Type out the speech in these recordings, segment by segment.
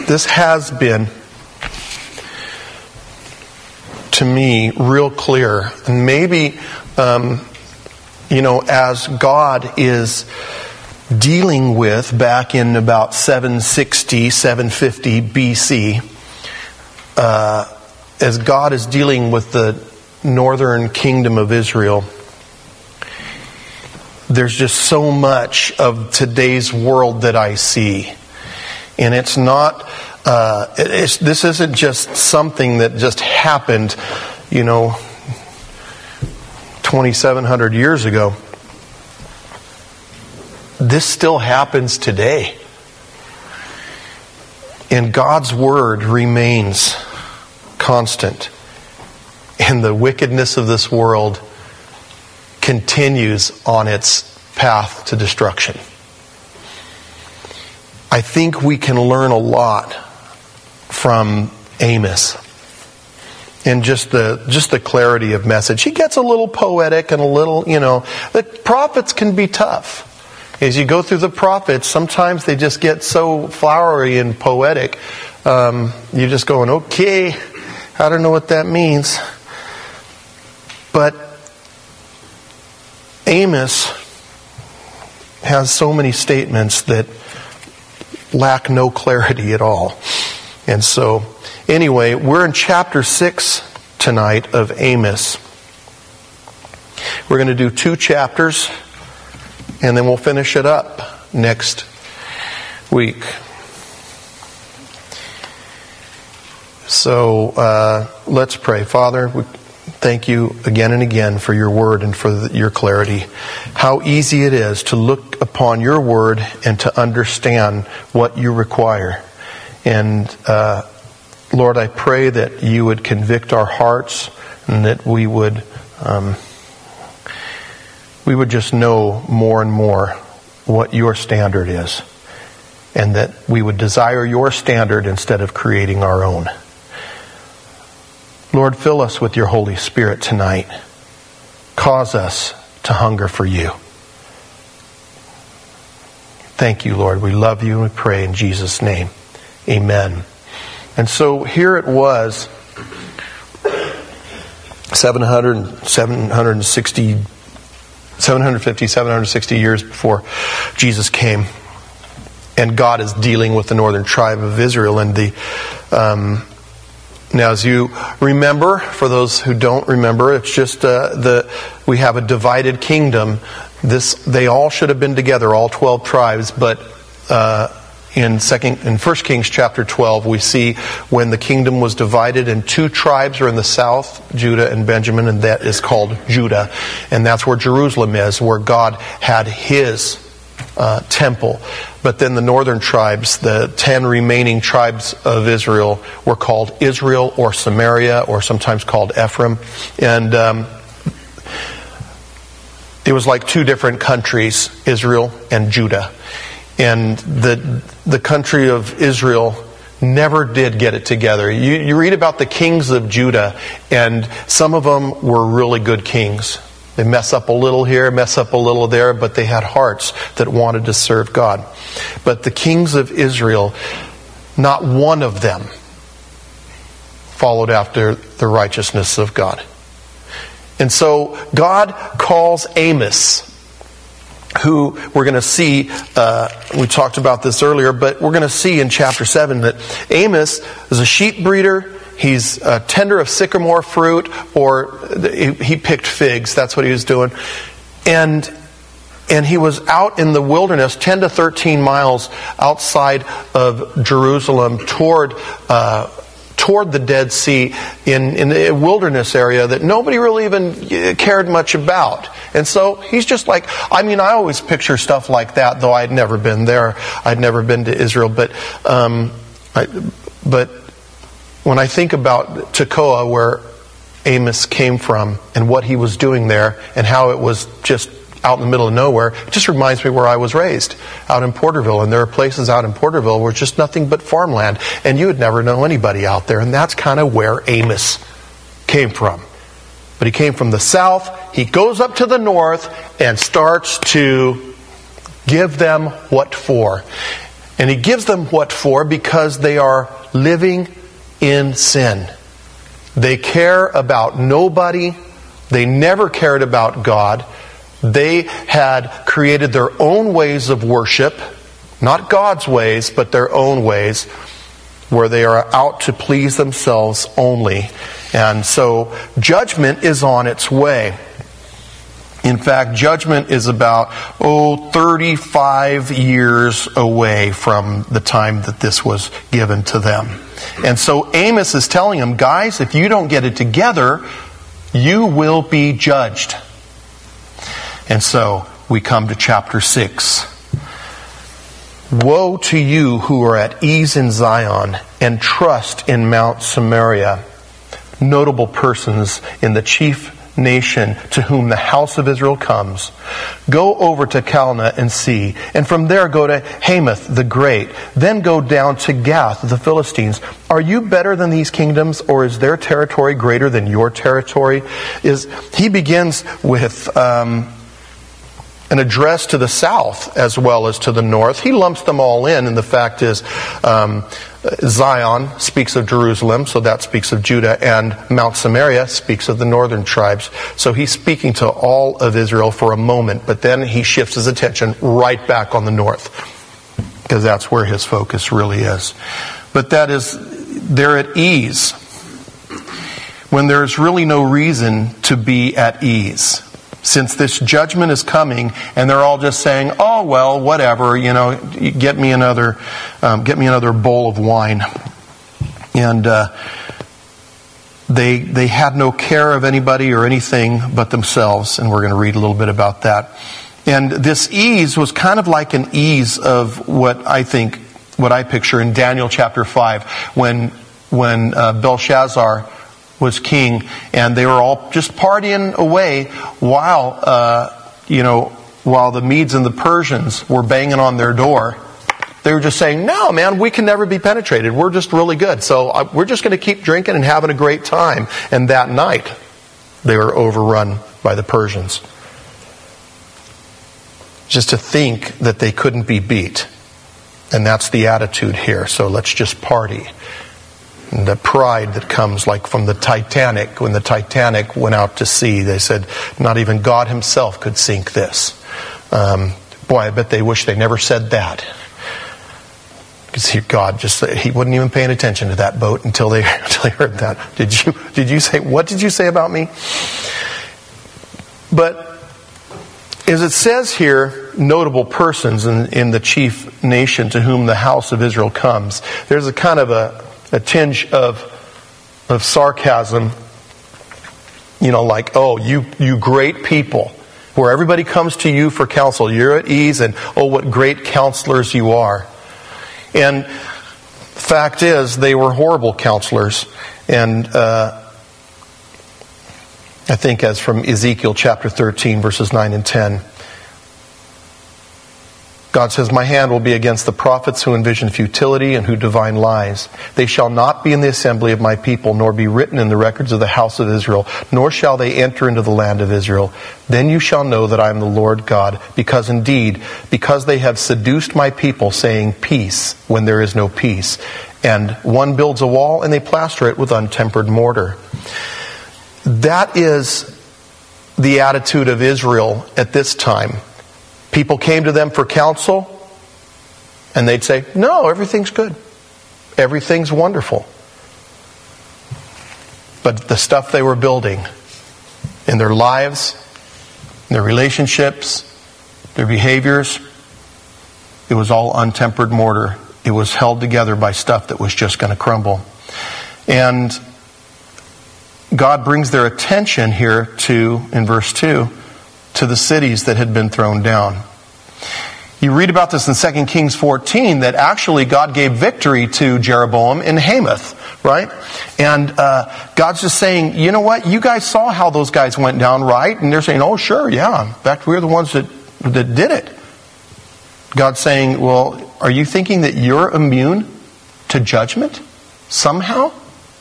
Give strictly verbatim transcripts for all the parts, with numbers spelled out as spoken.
this has been, to me, real clear. And maybe, um, you know, as God is dealing with back in about seven sixty, seven fifty B C, uh, as God is dealing with the northern kingdom of Israel, there's just so much of today's world that I see. And it's not, uh, it's, this isn't just something that just happened, you know, twenty-seven hundred years ago. This still happens today. And God's Word remains constant. And the wickedness of this world continues on its path to destruction. I think we can learn a lot from Amos. And just the just the clarity of message. He gets a little poetic and a little, you know, the prophets can be tough. As you go through the prophets, sometimes they just get so flowery and poetic. Um, you're just going, okay, I don't know what that means. But Amos has so many statements that lack no clarity at all. And so, anyway, we're in chapter six tonight of Amos. We're going to do two chapters, and then we'll finish it up next week. So, uh, let's pray. Father, we thank you again and again for your word and for the, your clarity. How easy it is to look upon your word and to understand what you require. And uh, Lord, I pray that you would convict our hearts and that we would um, we would just know more and more what your standard is, and that we would desire your standard instead of creating our own. Lord, fill us with your Holy Spirit tonight. Cause us to hunger for you. Thank you, Lord. We love you and we pray in Jesus' name. Amen. And so here it was, seven hundred, seven sixty, seven fifty, seven sixty years before Jesus came. And God is dealing with the northern tribe of Israel. And the um, now, as you remember, for those who don't remember, it's just uh, the we have a divided kingdom. This they all should have been together, all twelve tribes. But uh, in second, in First Kings chapter twelve, we see when the kingdom was divided, and two tribes are in the south, Judah and Benjamin, and that is called Judah, and that's where Jerusalem is, where God had His Uh, temple. But then the northern tribes, the ten remaining tribes of Israel, were called Israel or Samaria, or sometimes called Ephraim. And um, it was like two different countries, Israel and Judah. And the the country of Israel never did get it together. You, you read about the kings of Judah, and some of them were really good kings. They mess up a little here, mess up a little there, but they had hearts that wanted to serve God. But the kings of Israel, not one of them followed after the righteousness of God. And so God calls Amos, who we're going to see, uh, we talked about this earlier, but we're going to see in chapter seven that Amos is a sheep breeder. He's a tender of sycamore fruit, or he picked figs. That's what he was doing. And and he was out in the wilderness, ten to thirteen miles outside of Jerusalem, toward uh, toward the Dead Sea, in, in the wilderness area that nobody really even cared much about. And so he's just like, I mean, I always picture stuff like that, though I'd never been there. I'd never been to Israel. But um, I, but when I think about Tekoa, where Amos came from, and what he was doing there, and how it was just out in the middle of nowhere, it just reminds me where I was raised, out in Porterville. And there are places out in Porterville where it's just nothing but farmland, and you would never know anybody out there. And that's kind of where Amos came from. But he came from the south. He goes up to the north and starts to give them what for. And he gives them what for? Because they are living in sin. They care about nobody. They never cared about God. They had created their own ways of worship, not God's ways, but their own ways, where they are out to please themselves only. And so judgment is on its way. In fact, judgment is about, oh, thirty-five years away from the time that this was given to them. And so Amos is telling them, guys, if you don't get it together, you will be judged. And so we come to chapter six. Woe to you who are at ease in Zion and trust in Mount Samaria, notable persons in the chief nation to whom the house of Israel comes. Go over to Calneh and see, and from there go to Hamath the Great. Then go down to Gath, the Philistines. Are you better than these kingdoms, or is their territory greater than your territory? Is he begins with um, an address to the south as well as to the north. He lumps them all in, and the fact is, um, Zion speaks of Jerusalem, so that speaks of Judah, and Mount Samaria speaks of the northern tribes. So he's speaking to all of Israel for a moment, but then he shifts his attention right back on the north, because that's where his focus really is. But that is, they're at ease when there's really no reason to be at ease. Since this judgment is coming, and they're all just saying, "Oh well, whatever, you know, get me another, um, get me another bowl of wine," and uh, they they had no care of anybody or anything but themselves. And we're going to read a little bit about that. And this ease was kind of like an ease of what I think, what I picture in Daniel chapter five, when when uh, Belshazzar was king, and they were all just partying away while, uh, you know, while the Medes and the Persians were banging on their door. They were just saying, "No, man, we can never be penetrated. We're just really good. So uh, we're just going to keep drinking and having a great time." And that night, they were overrun by the Persians. Just to think that they couldn't be beat. And that's the attitude here. So let's just party. And the pride that comes like from the Titanic. When the Titanic went out to sea, they said not even God himself could sink this. Um, boy, I bet they wish they never said that. Because God just, he wasn't even paying attention to that boat until they, until they heard that. Did you, did you say, what did you say about me? But as it says here, notable persons in, in the chief nation to whom the house of Israel comes, there's a kind of a a tinge of of sarcasm, you know, like, oh, you you great people, where everybody comes to you for counsel. You're at ease, and oh, what great counselors you are. And the fact is, they were horrible counselors. And uh, I think as from Ezekiel chapter thirteen, verses nine and ten, God says, "My hand will be against the prophets who envision futility and who divine lies. They shall not be in the assembly of my people, nor be written in the records of the house of Israel, nor shall they enter into the land of Israel. Then you shall know that I am the Lord God, because indeed, because they have seduced my people, saying peace when there is no peace. And one builds a wall and they plaster it with untempered mortar." That is the attitude of Israel at this time. People came to them for counsel, and they'd say, "No, everything's good. Everything's wonderful." But the stuff they were building in their lives, in their relationships, their behaviors, it was all untempered mortar. It was held together by stuff that was just going to crumble. And God brings their attention here to, in verse two, to the cities that had been thrown down. You read about this in Second Kings fourteen, that actually God gave victory to Jeroboam in Hamath, right? And uh, God's just saying, you know what? You guys saw how those guys went down, right? And they're saying, "Oh, sure, yeah. In fact, we're the ones that, that did it." God's saying, well, are you thinking that you're immune to judgment somehow?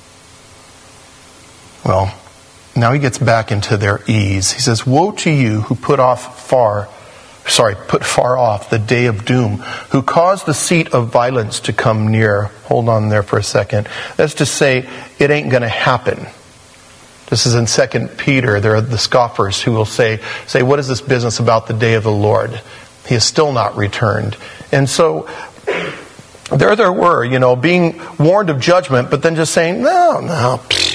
Well, now he gets back into their ease. He says, "Woe to you who put off far sorry, put far off the day of doom, who caused the seat of violence to come near. Hold on there for a second. That's to say, it ain't going to happen. This is in Second Peter. There are the scoffers who will say, say, what is this business about the day of the Lord? He has still not returned. And so, there there were, you know, being warned of judgment, but then just saying, no, no, pfft.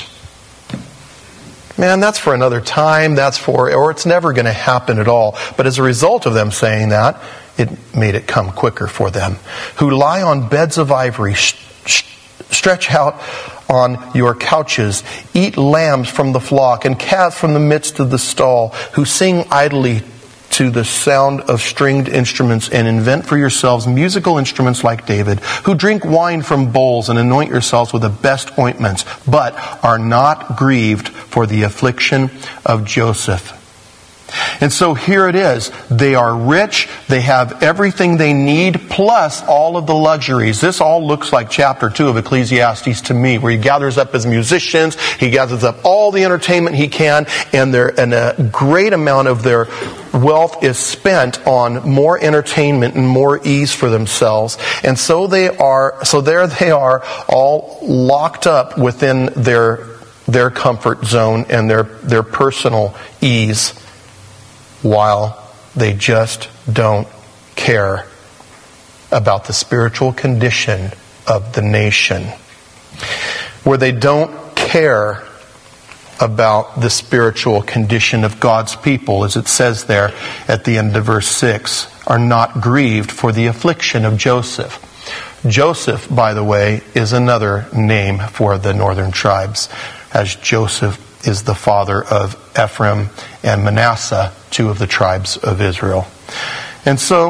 Man, that's for another time, that's for, or it's never going to happen at all. But as a result of them saying that, it made it come quicker for them. Who lie on beds of ivory, sh- sh- stretch out on your couches, eat lambs from the flock, and calves from the midst of the stall, who sing idly to the sound of stringed instruments, and invent for yourselves musical instruments like David, who drink wine from bowls and anoint yourselves with the best ointments, but are not grieved for the affliction of Joseph. And so here it is. They are rich. They have everything they need, plus all of the luxuries. This all looks like chapter two of Ecclesiastes to me, where he gathers up his musicians, he gathers up all the entertainment he can, and, there, and a great amount of their wealth is spent on more entertainment and more ease for themselves. And so they are, so there they are, all locked up within their, their comfort zone and their, their personal ease, while they just don't care about the spiritual condition of the nation. Where they don't care about the spiritual condition of God's people, as it says there at the end of verse six, are not grieved for the affliction of Joseph. Joseph, by the way, is another name for the northern tribes, as Joseph is the father of Ephraim and Manasseh, two of the tribes of Israel. And so,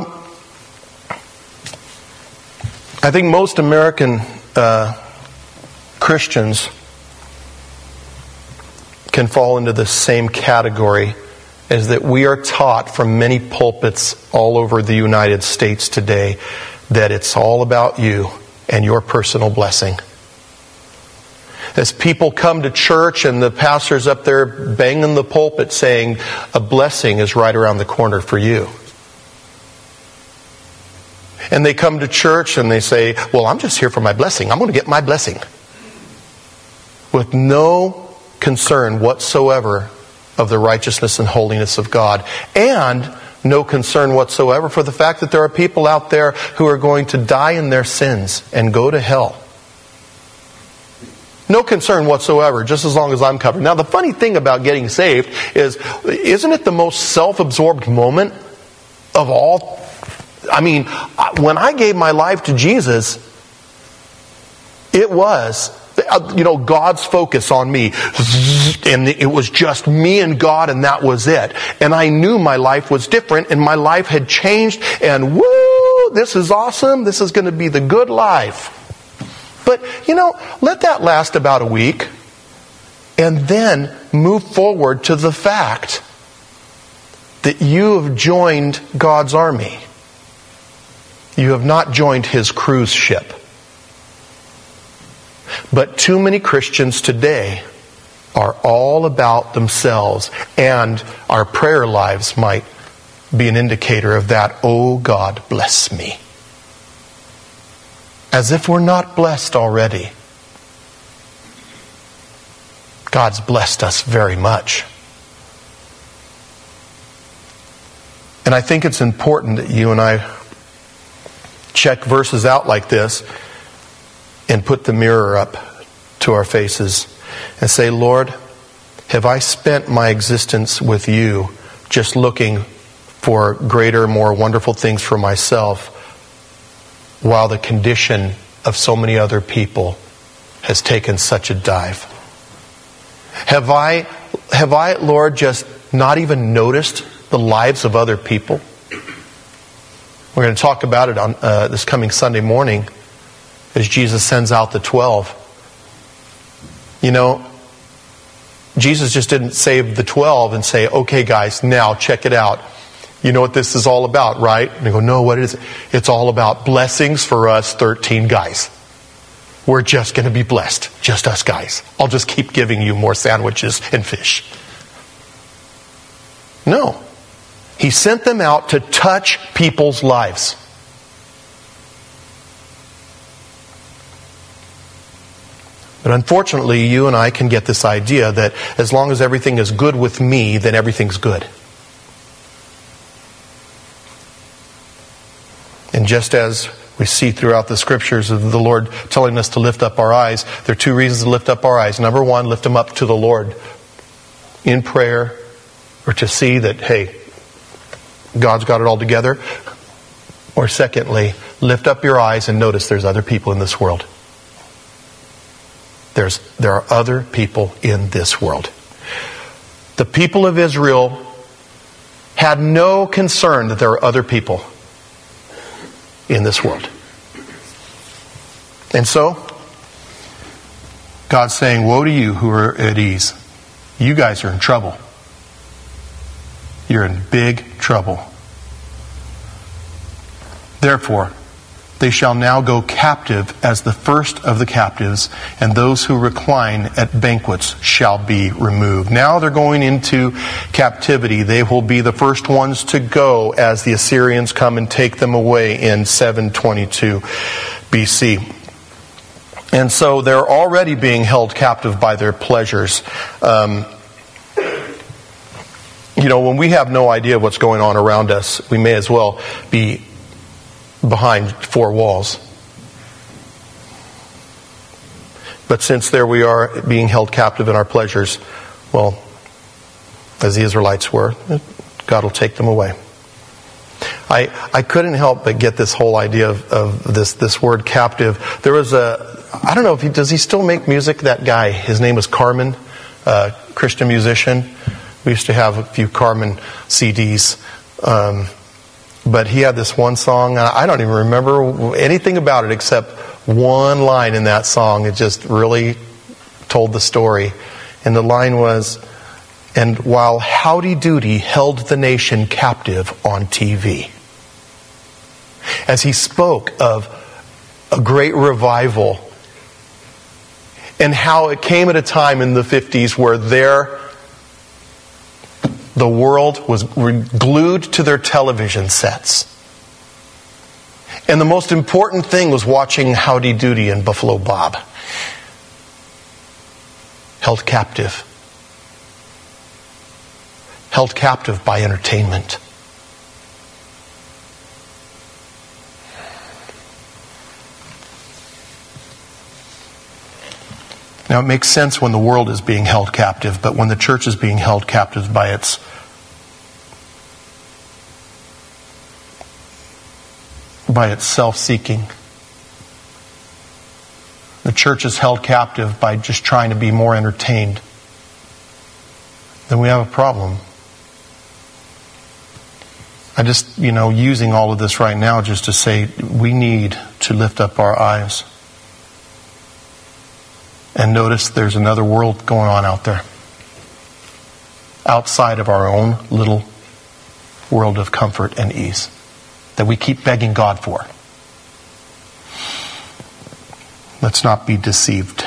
I think most American uh, Christians can fall into the same category, is that we are taught from many pulpits all over the United States today that it's all about you and your personal blessing. As people come to church and the pastor's up there banging the pulpit saying, a blessing is right around the corner for you. And they come to church and they say, well, I'm just here for my blessing. I'm going to get my blessing. With no concern whatsoever of the righteousness and holiness of God. And no concern whatsoever for the fact that there are people out there who are going to die in their sins and go to hell. No concern whatsoever, just as long as I'm covered. Now, the funny thing about getting saved is, isn't it the most self-absorbed moment of all? I mean, when I gave my life to Jesus, it was, you know, God's focus on me. And it was just me and God, and that was it. And I knew my life was different, and my life had changed, and woo, this is awesome. This is going to be the good life. But, you know, let that last about a week, and then move forward to the fact that you have joined God's army. You have not joined His cruise ship. But too many Christians today are all about themselves, and our prayer lives might be an indicator of that. Oh, God, bless me. As if we're not blessed already. God's blessed us very much. And I think it's important that you and I check verses out like this and put the mirror up to our faces and say, Lord, have I spent my existence with you just looking for greater, more wonderful things for myself, while the condition of so many other people has taken such a dive? Have I, have I, Lord, just not even noticed the lives of other people? We're going to talk about it on uh, this coming Sunday morning as Jesus sends out the twelve. You know, Jesus just didn't save the twelve and say, okay guys, now check it out. You know what this is all about, right? And they go, no, what is it? It's all about blessings for us thirteen guys. We're just going to be blessed. Just us guys. I'll just keep giving you more sandwiches and fish. No. He sent them out to touch people's lives. But unfortunately, you and I can get this idea that as long as everything is good with me, then everything's good. And just as we see throughout the scriptures of the Lord telling us to lift up our eyes, there are two reasons to lift up our eyes. Number one, lift them up to the Lord in prayer, or to see that, hey, God's got it all together. Or secondly, lift up your eyes and notice there's other people in this world. There's, there are other people in this world. The people of Israel had no concern that there are other people in this world. And so, God's saying, woe to you who are at ease. You guys are in trouble. You're in big trouble. Therefore, they shall now go captive as the first of the captives, and those who recline at banquets shall be removed. Now they're going into captivity. They will be the first ones to go as the Assyrians come and take them away in seven twenty-two B C. And so they're already being held captive by their pleasures. Um, you know, when we have no idea what's going on around us, we may as well be behind four walls. But since there we are being held captive in our pleasures, well, as the Israelites were, God will take them away. I I couldn't help but get this whole idea of, of this this word captive. There was a, I don't know if he, does he still make music, that guy? His name was Carmen, a Christian musician. We used to have a few Carmen C Ds. Um, But he had this one song, I don't even remember anything about it except one line in that song. It just really told the story. And the line was, and while Howdy Doody held the nation captive on T V. As he spoke of a great revival and how it came at a time in the fifties where there the world was glued to their television sets. And the most important thing was watching Howdy Doody and Buffalo Bob. Held captive. Held captive by entertainment. Now, it makes sense when the world is being held captive, but when the church is being held captive by its by its self-seeking, the church is held captive by just trying to be more entertained, then we have a problem. I just, you know, using all of this right now just to say we need to lift up our eyes and notice there's another world going on out there. Outside of our own little world of comfort and ease that we keep begging God for. Let's not be deceived.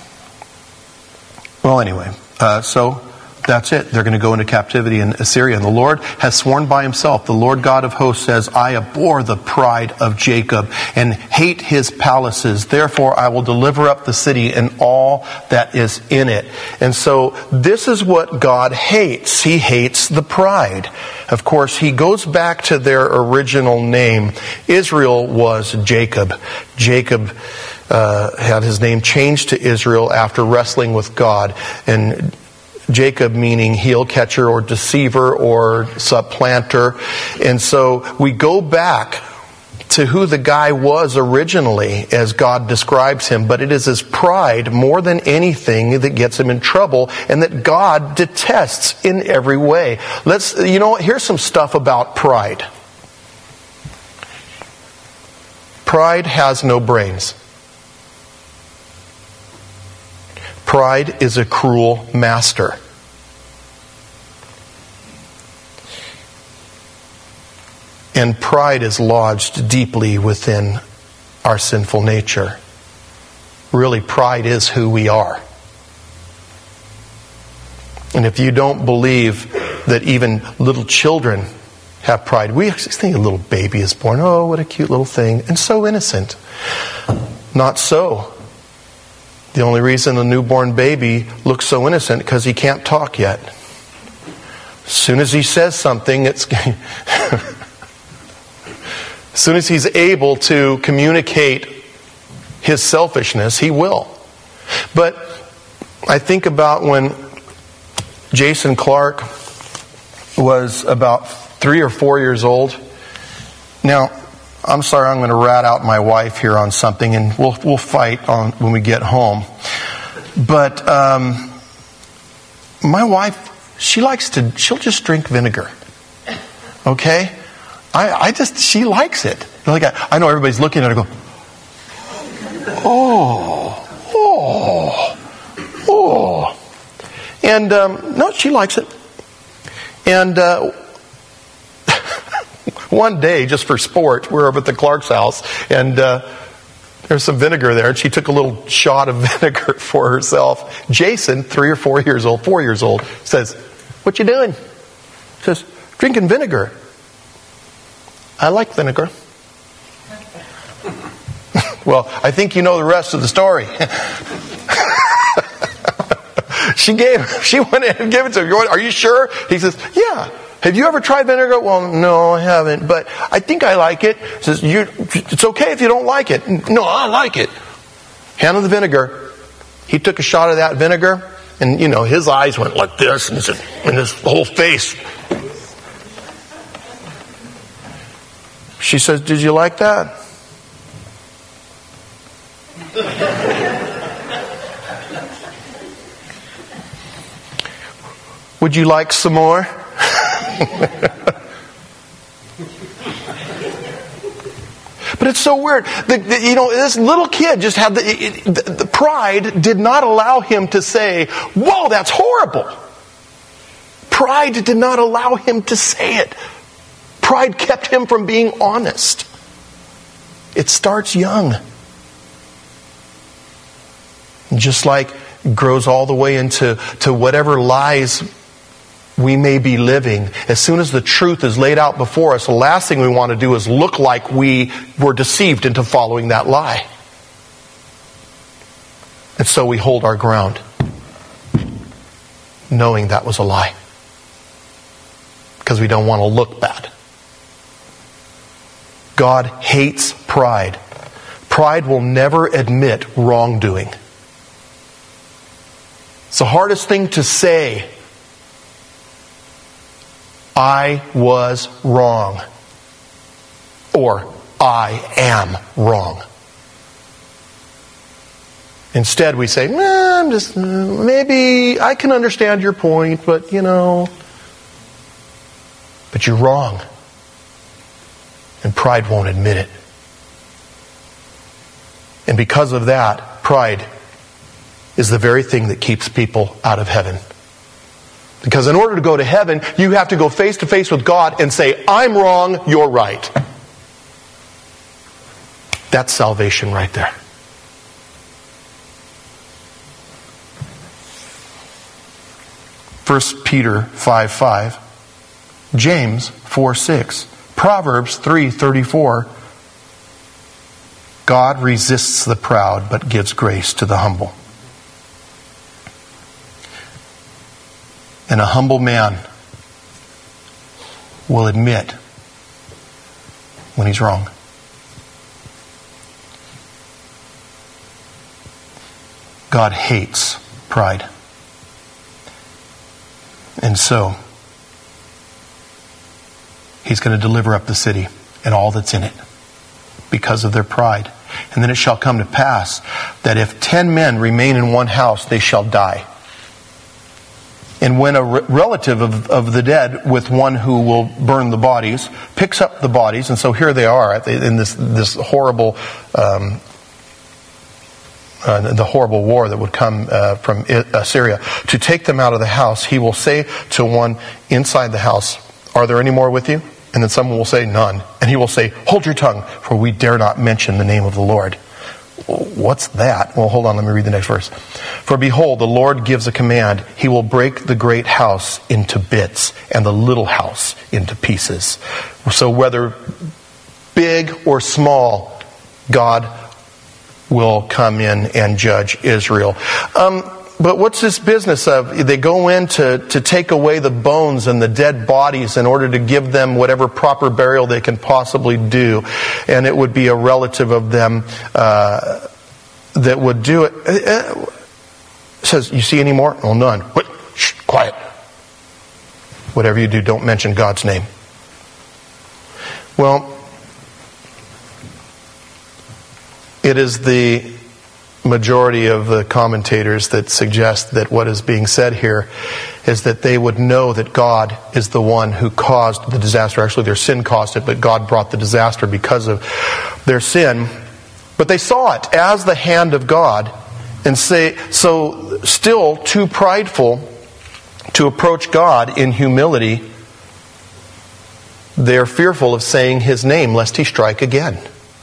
Well, anyway, uh, so that's it. They're going to go into captivity in Assyria. And the Lord has sworn by himself, the Lord God of hosts says, I abhor the pride of Jacob and hate his palaces. Therefore, I will deliver up the city and all that is in it. And so this is what God hates. He hates the pride. Of course, he goes back to their original name. Israel was Jacob. Jacob uh, had his name changed to Israel after wrestling with God. And Jacob meaning heel catcher or deceiver or supplanter. And so we go back to who the guy was originally as God describes him. But it is his pride more than anything that gets him in trouble and that God detests in every way. Let's, you know, here's some stuff about pride. Pride has no brains. Pride is a cruel master. And pride is lodged deeply within our sinful nature. Really, pride is who we are. And if you don't believe that even little children have pride. We actually think a little baby is born. Oh, what a cute little thing. And so innocent. Not so. The only reason a newborn baby looks so innocent because he can't talk yet. As soon as he says something, it's... as soon as he's able to communicate his selfishness, he will. But I think about when Jason Clark was about three or four years old. Now, I'm sorry, I'm going to rat out my wife here on something, and we'll we'll fight on when we get home. But um, my wife, she likes to, she'll just drink vinegar. Okay? I, I just, she likes it. Like I, I know everybody's looking at her and go, oh, oh, oh. And um, no, she likes it. And uh, one day, just for sport, we were over at the Clark's house, and uh, there's some vinegar there, and she took a little shot of vinegar for herself. Jason, three or four years old, four years old, says, "What you doing?" Says, "Drinking vinegar." "I like vinegar." Well, I think you know the rest of the story. She gave, she went in and gave it to him. "Are you sure?" He says, "Yeah." "Have you ever tried vinegar?" "Well, no, I haven't, but I think I like it." He says, you, "It's okay if you don't like it." "No, I like it." Hand him the vinegar. He took a shot of that vinegar, and you know, his eyes went like this, and his, and his whole face. She says, "Did you like that?" "Would you like some more?" But it's so weird. The, the, you know, this little kid just had the, it, the, the pride did not allow him to say, "Whoa, that's horrible." Pride did not allow him to say it. Pride kept him from being honest. It starts young. Just like it grows all the way into to whatever lies we may be living. As soon as the truth is laid out before us, the last thing we want to do is look like we were deceived into following that lie. And so we hold our ground, knowing that was a lie. Because we don't want to look bad. God hates pride. Pride will never admit wrongdoing. It's the hardest thing to say. "I was wrong." Or, "I am wrong." Instead we say, nah, I'm just, maybe I can understand your point, but you know. But you're wrong. And pride won't admit it. And because of that, pride is the very thing that keeps people out of heaven. Because in order to go to heaven, you have to go face to face with God and say, "I'm wrong, you're right." That's salvation right there. First Peter five five, James four six, Proverbs three thirty-four, God resists the proud but gives grace to the humble. And a humble man will admit when he's wrong. God hates pride. And so, He's going to deliver up the city and all that's in it because of their pride. And then it shall come to pass that if ten men remain in one house, they shall die. And when a re- relative of, of the dead with one who will burn the bodies picks up the bodies, and so here they are in this this horrible um, uh, the horrible war that would come uh, from Assyria, to take them out of the house, he will say to one inside the house, "Are there any more with you?" And then someone will say, "None." And he will say, "Hold your tongue, for we dare not mention the name of the Lord." what's that? Well, hold on, let me read the next verse. For behold, the Lord gives a command. He will break the great house into bits and the little house into pieces. So whether big or small, God will come in and judge Israel. Um, but what's this business of they go in to, to take away the bones and the dead bodies in order to give them whatever proper burial they can possibly do, and it would be a relative of them uh, that would do it. It says, you see any more? Oh, none. What? Shh, quiet. Whatever you do, don't mention God's name. Well, it is the majority of the commentators that suggest that what is being said here is that they would know that God is the one who caused the disaster. Actually, their sin caused it, but God brought the disaster because of their sin. But they saw it as the hand of God, and say, so still too prideful to approach God in humility, they're fearful of saying His name lest He strike again.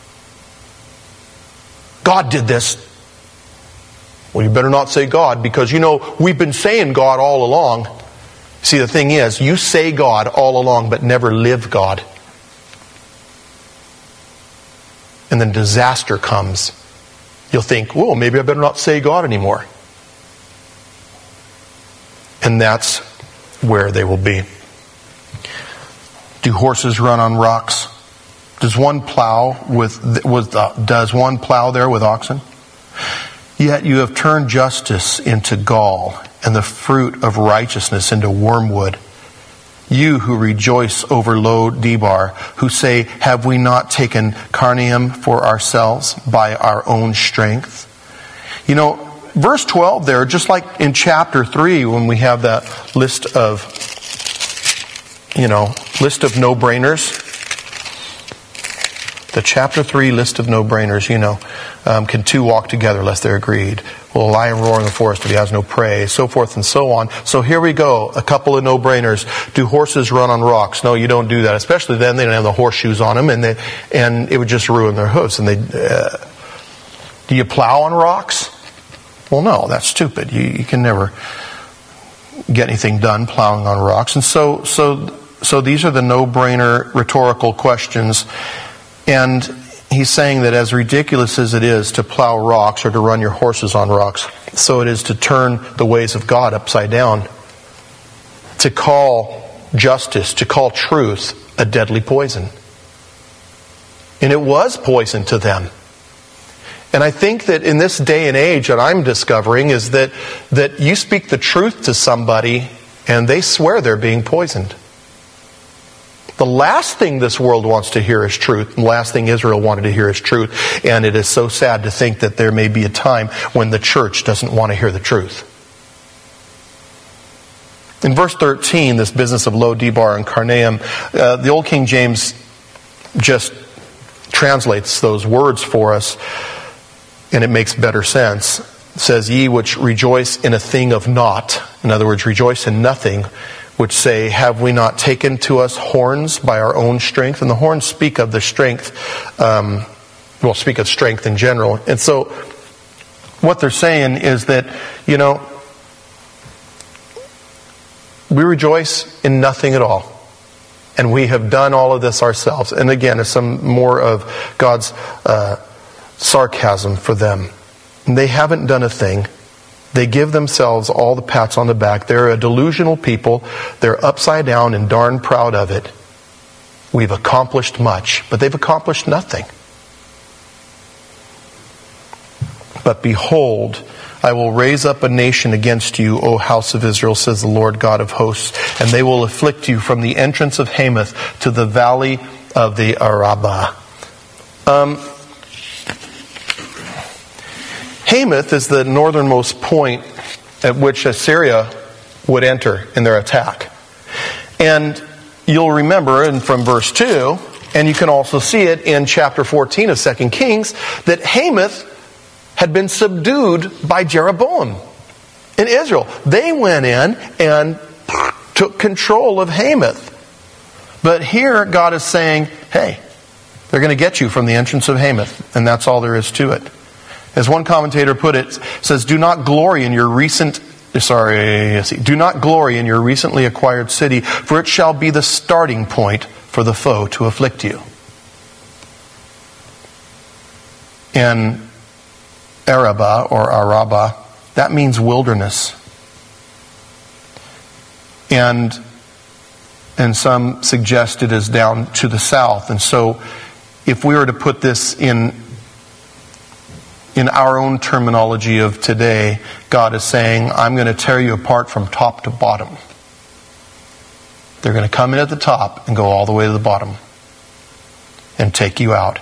God did this. Well, you better not say God, because you know we've been saying God all along. See, the thing is, you say God all along but never live God. And then disaster comes. You'll think, well, maybe I better not say God anymore. And that's where they will be. Do horses run on rocks? Does one plow with, with uh, does one plow there with oxen? Yet you have turned justice into gall, and the fruit of righteousness into wormwood. You who rejoice over Lo Debar, who say, have we not taken Carnaim for ourselves by our own strength? You know, verse twelve there, just like in chapter three, when we have that list of, you know, list of no-brainers. The chapter three list of no-brainers, you know, um, can two walk together lest they're agreed? Will a lion roar in the forest if he has no prey? So forth and so on. So here we go, a couple of no-brainers. Do horses run on rocks? No, you don't do that. Especially then, they don't have the horseshoes on them, and they, and it would just ruin their hooves. And they, uh, do you plow on rocks? Well, no, that's stupid. You, you can never get anything done plowing on rocks. And so, so, so these are the no-brainer rhetorical questions. And he's saying that as ridiculous as it is to plow rocks or to run your horses on rocks, so it is to turn the ways of God upside down, to call justice, to call truth a deadly poison. And it was poison to them. And I think that in this day and age that I'm discovering is that, that you speak the truth to somebody and they swear they're being poisoned. The last thing this world wants to hear is truth. The last thing Israel wanted to hear is truth. And it is so sad to think that there may be a time when the church doesn't want to hear the truth. In verse thirteen, this business of Lo Debar and Carnaim, uh, the Old King James just translates those words for us, and it makes better sense. It says, ye which rejoice in a thing of naught. In other words, rejoice in nothing. Which say, have we not taken to us horns by our own strength? And the horns speak of the strength, um, well, speak of strength in general. And so, what they're saying is that, you know, we rejoice in nothing at all. And we have done all of this ourselves. And again, it's some more of God's uh, sarcasm for them. And they haven't done a thing. They give themselves all the pats on the back. They're a delusional people. They're upside down and darn proud of it. We've accomplished much, but they've accomplished nothing. But behold, I will raise up a nation against you, O house of Israel, says the Lord God of hosts, and they will afflict you from the entrance of Hamath to the valley of the Arabah. Um... Hamath is the northernmost point at which Assyria would enter in their attack. And you'll remember and from verse two, and you can also see it in chapter fourteen of Second Kings, that Hamath had been subdued by Jeroboam in Israel. They went in and took control of Hamath. But here God is saying, hey, they're going to get you from the entrance of Hamath, and that's all there is to it. As one commentator put it, says, do not glory in your recent, sorry, do not glory in your recently acquired city, for it shall be the starting point for the foe to afflict you. In Araba or Araba, that means wilderness. And and some suggest it is down to the south. And so if we were to put this in in our own terminology of today, God is saying, I'm going to tear you apart from top to bottom. They're going to come in at the top and go all the way to the bottom and take you out.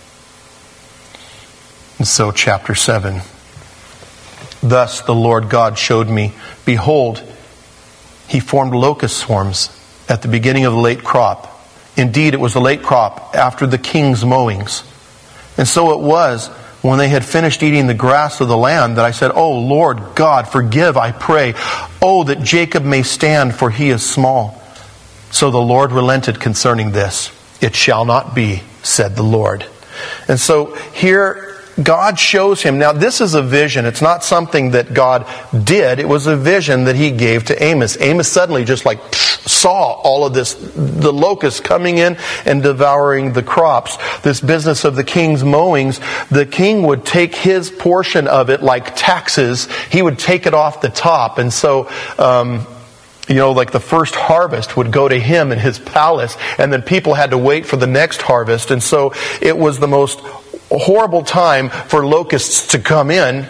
And so chapter seven. Thus the Lord God showed me, behold, he formed locust swarms at the beginning of the late crop. Indeed, it was the late crop after the king's mowings. And so it was, when they had finished eating the grass of the land, that I said, O Lord God, forgive, I pray. Oh, that Jacob may stand, for he is small. So the Lord relented concerning this. It shall not be, said the Lord. And so here God shows him. Now this is a vision. It's not something that God did. It was a vision that he gave to Amos. Amos suddenly just like saw all of this, the locusts coming in and devouring the crops. This business of the king's mowings, the king would take his portion of it like taxes. He would take it off the top. And so, um, you know, like the first harvest would go to him in his palace, and then people had to wait for the next harvest. And so it was the most horrible time for locusts to come in,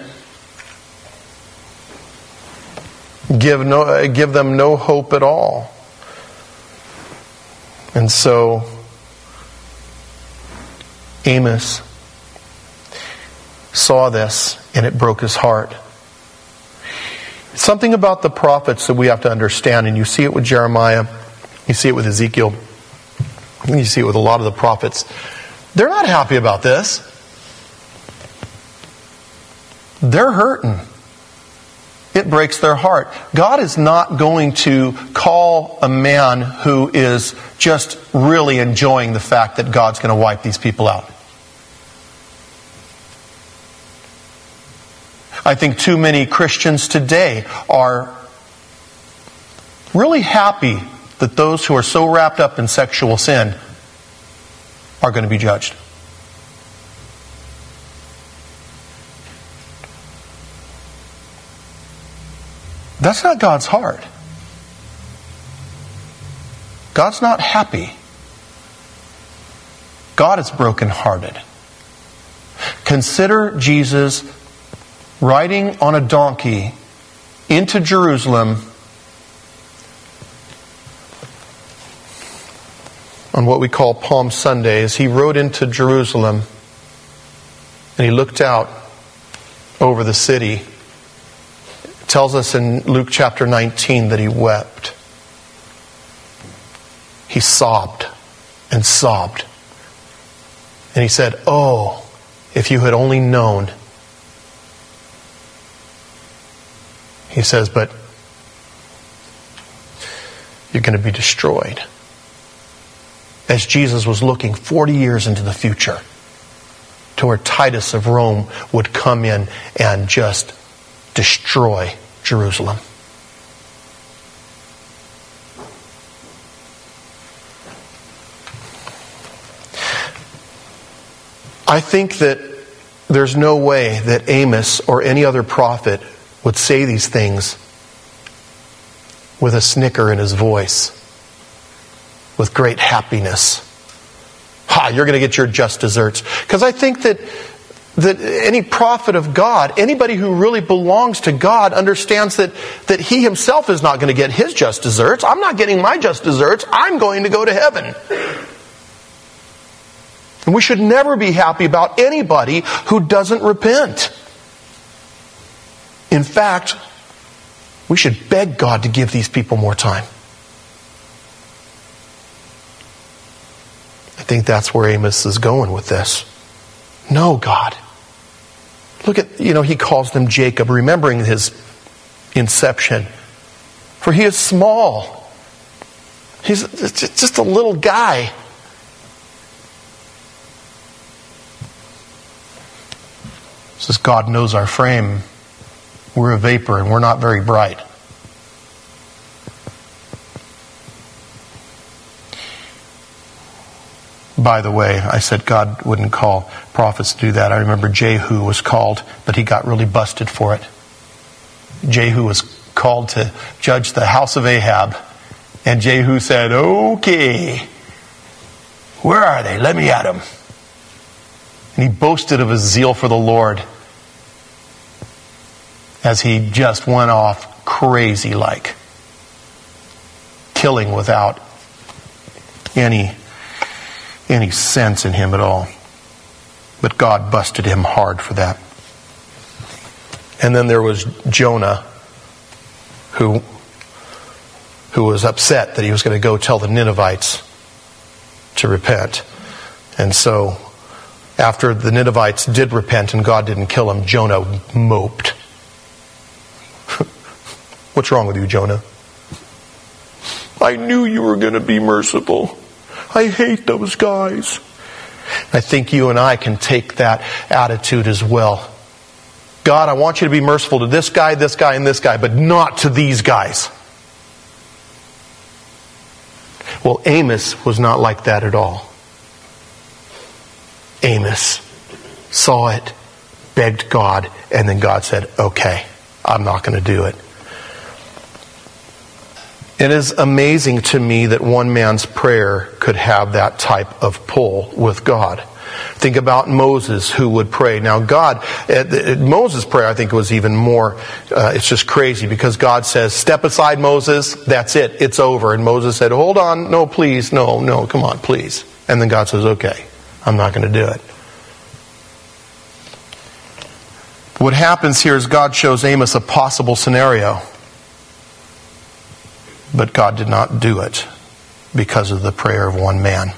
give no, give them no hope at all. And so Amos saw this, and it broke his heart. Something about the prophets that we have to understand, and you see it with Jeremiah, you see it with Ezekiel, you see it with a lot of the prophets. They're not happy about this. They're hurting. It breaks their heart. God is not going to call a man who is just really enjoying the fact that God's going to wipe these people out. I think too many Christians today are really happy that those who are so wrapped up in sexual sin are going to be judged. That's not God's heart. God's not happy. God is brokenhearted. Consider Jesus riding on a donkey into Jerusalem on what we call Palm Sunday. As he rode into Jerusalem and he looked out over the city, it tells us in Luke chapter nineteen that he wept. He sobbed and sobbed. And he said, "Oh, if you had only known." He says, "But you're going to be destroyed." As Jesus was looking forty years into the future to where Titus of Rome would come in and just destroy Jerusalem. I think that there's no way that Amos or any other prophet would say these things with a snicker in his voice, with great happiness. Ha, you're going to get your just desserts. Because I think that that any prophet of God, anybody who really belongs to God, understands that, that he himself is not going to get his just desserts. I'm not getting my just desserts. I'm going to go to heaven. And we should never be happy about anybody who doesn't repent. In fact, we should beg God to give these people more time. I think that's where Amos is going with this. No, God. Look at, you know, he calls them Jacob, remembering his inception. For he is small. He's just a little guy. says God knows our frame. We're a vapor and we're not very bright. By the way, I said God wouldn't call prophets to do that. I remember Jehu was called, but he got really busted for it. Jehu was called to judge the house of Ahab. And Jehu said, okay, where are they? Let me at them. And he boasted of his zeal for the Lord as he just went off crazy like, killing without any any sense in him at all. But God busted him hard for that. And then there was Jonah, who who was upset that he was going to go tell the Ninevites to repent. And so after the Ninevites did repent and God didn't kill him, Jonah moped. What's wrong with you, Jonah? I knew you were going to be merciful. I hate those guys. I think you and I can take that attitude as well. God, I want you to be merciful to this guy, this guy, and this guy, but not to these guys. Well, Amos was not like that at all. Amos saw it, begged God, and then God said, okay, I'm not going to do it. It is amazing to me that one man's prayer could have that type of pull with God. Think about Moses, who would pray. Now God, Moses' prayer I think was even more, uh, it's just crazy because God says, step aside Moses, that's it, it's over. And Moses said, hold on, no please, no, no, come on, please. And then God says, okay, I'm not going to do it. What happens here is God shows Amos a possible scenario. But God did not do it because of the prayer of one man.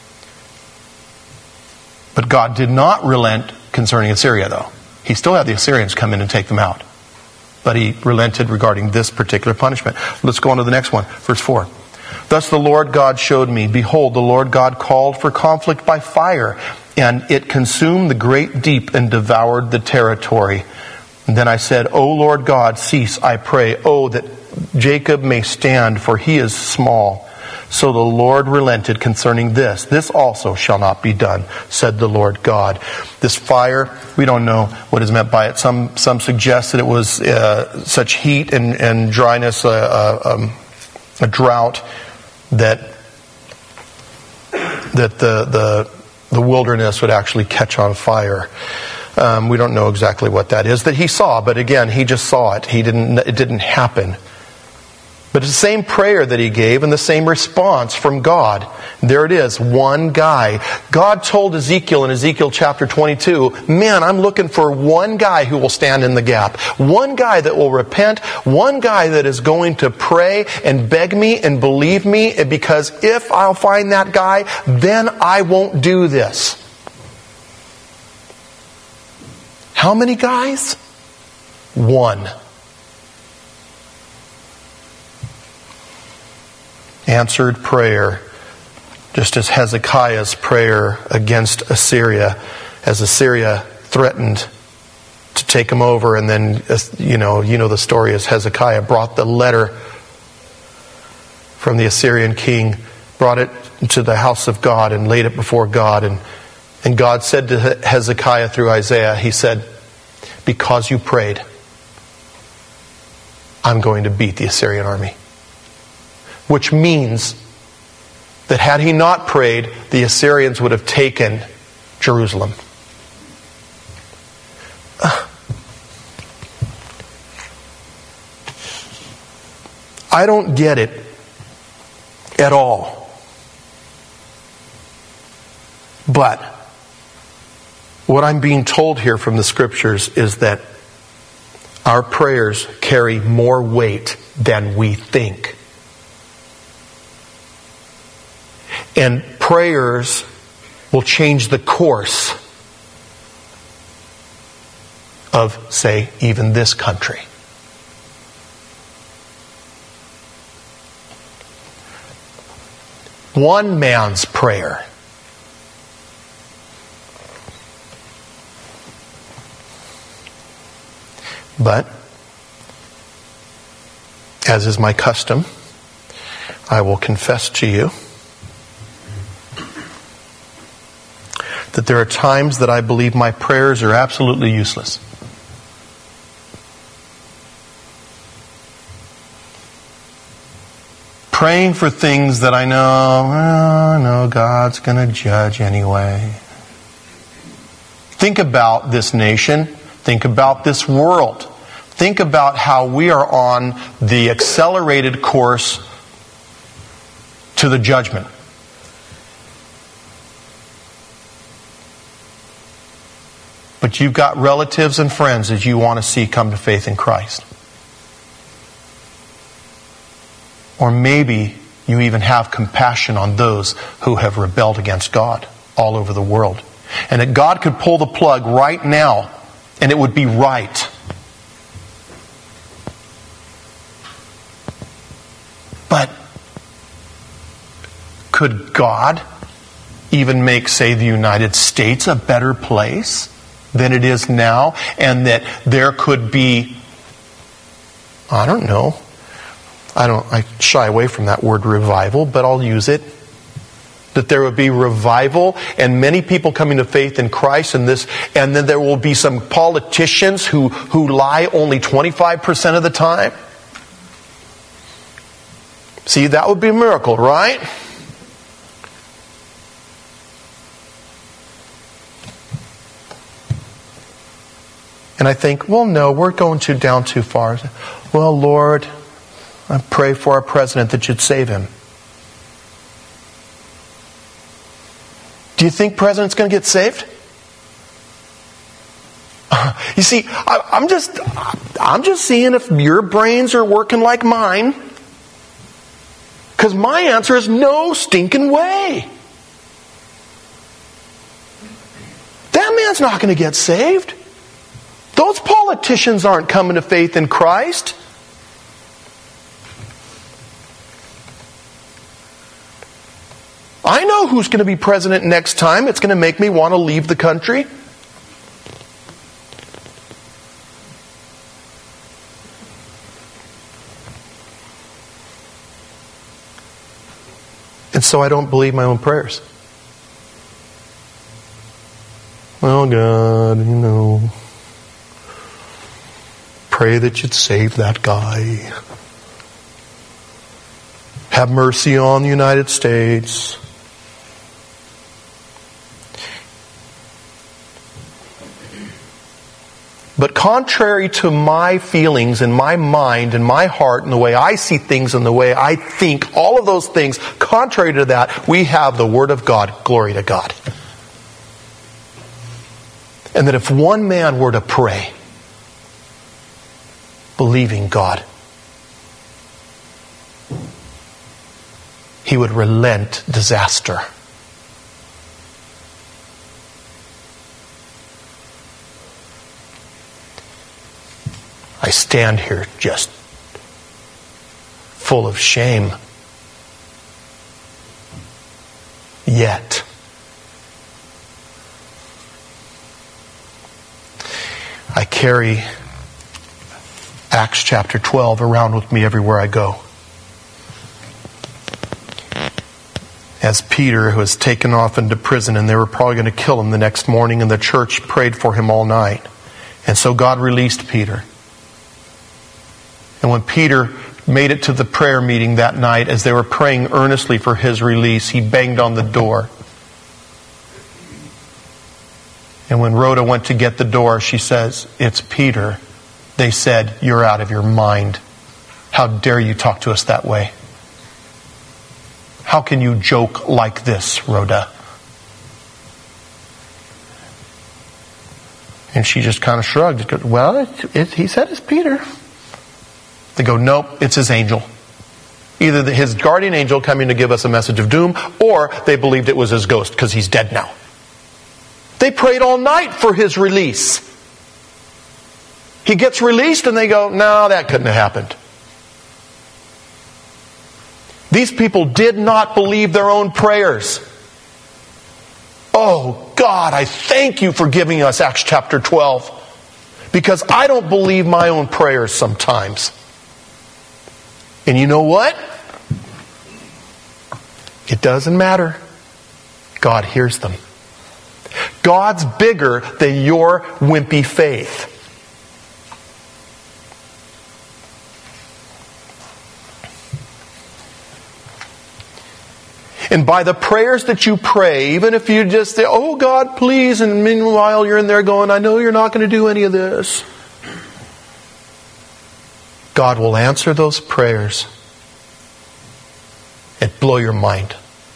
But God did not relent concerning Assyria, though. He still had the Assyrians come in and take them out. But he relented regarding this particular punishment. Let's go on to the next one. Verse four. Thus the Lord God showed me, behold, the Lord God called for conflict by fire, and it consumed the great deep and devoured the territory. And then I said, O Lord God, cease, I pray. Oh, that Jacob may stand, for he is small. So the Lord relented concerning this. This also shall not be done, said the Lord God. This fire, we don't know what is meant by it. Some some suggest that it was uh, such heat and, and dryness, uh, uh, um, a drought, that that the, the, the wilderness would actually catch on fire. Um, we don't know exactly what that is that he saw, but again, he just saw it. He didn't. It didn't happen. But it's the same prayer that he gave and the same response from God. There it is, one guy. God told Ezekiel in Ezekiel chapter twenty-two, man, I'm looking for one guy who will stand in the gap. One guy that will repent. One guy that is going to pray and beg me and believe me, because if I'll find that guy, then I won't do this. How many guys? One. Answered prayer, just as Hezekiah's prayer against Assyria, as Assyria threatened to take him over, and then, you know, you know the story as Hezekiah brought the letter from the Assyrian king, brought it to the house of God and laid it before God, and and God said to Hezekiah through Isaiah, he said, because you prayed, I'm going to beat the Assyrian army. Which means that had he not prayed, the Assyrians would have taken Jerusalem. I don't get it at all. But what I'm being told here from the scriptures is that our prayers carry more weight than we think. And prayers will change the course of, say, even this country. One man's prayer But, as is my custom, I will confess to you that there are times that I believe my prayers are absolutely useless. Praying for things that I know, well, no, God's going to judge anyway. Think about this nation. Think about this world. Think about how we are on the accelerated course to the judgment. But you've got relatives and friends that you want to see come to faith in Christ. Or maybe you even have compassion on those who have rebelled against God all over the world. And that God could pull the plug right now, and it would be right. But could God even make, say, the United States a better place than it is now? And that there could be, I don't know, I don't. I shy away from that word revival, but I'll use it. That there would be revival and many people coming to faith in Christ, and this, and then there will be some politicians who who lie only twenty-five percent of the time. See, that would be a miracle, right? And I think, well, no, we're going too down too far. Well, Lord, I pray for our president that you'd save him. Do you think president's going to get saved? You see, I, I'm just, I'm just seeing if your brains are working like mine. Because my answer is no stinking way. That man's not going to get saved. Those politicians aren't coming to faith in Christ. I know who's going to be president next time. It's going to make me want to leave the country. And so I don't believe my own prayers. Well, God, you know, pray that you'd save that guy. Have mercy on the United States. But contrary to my feelings and my mind and my heart and the way I see things and the way I think, all of those things, contrary to that, we have the Word of God. Glory to God. And that if one man were to pray, believing God, He would relent disaster. I stand here just full of shame. Yet, I carry Acts chapter twelve around with me everywhere I go. As Peter was taken off into prison, and they were probably going to kill him the next morning, and the church prayed for him all night. And so God released Peter. And when Peter made it to the prayer meeting that night, as they were praying earnestly for his release, he banged on the door. And when Rhoda went to get the door, she says, "It's Peter." They said, "You're out of your mind. How dare you talk to us that way? How can you joke like this, Rhoda?" And she just kind of shrugged. Well, it, it, he said it's Peter. They go, "Nope, it's his angel." Either the, his guardian angel coming to give us a message of doom, or they believed it was his ghost because he's dead now. They prayed all night for his release. He gets released and they go, "No, that couldn't have happened." These people did not believe their own prayers. Oh God, I thank you for giving us Acts chapter twelve. Because I don't believe my own prayers sometimes. And you know what? It doesn't matter. God hears them. God's bigger than your wimpy faith. And by the prayers that you pray, even if you just say, oh God, please, and meanwhile you're in there going, I know you're not going to do any of this. God will answer those prayers and blow your mind.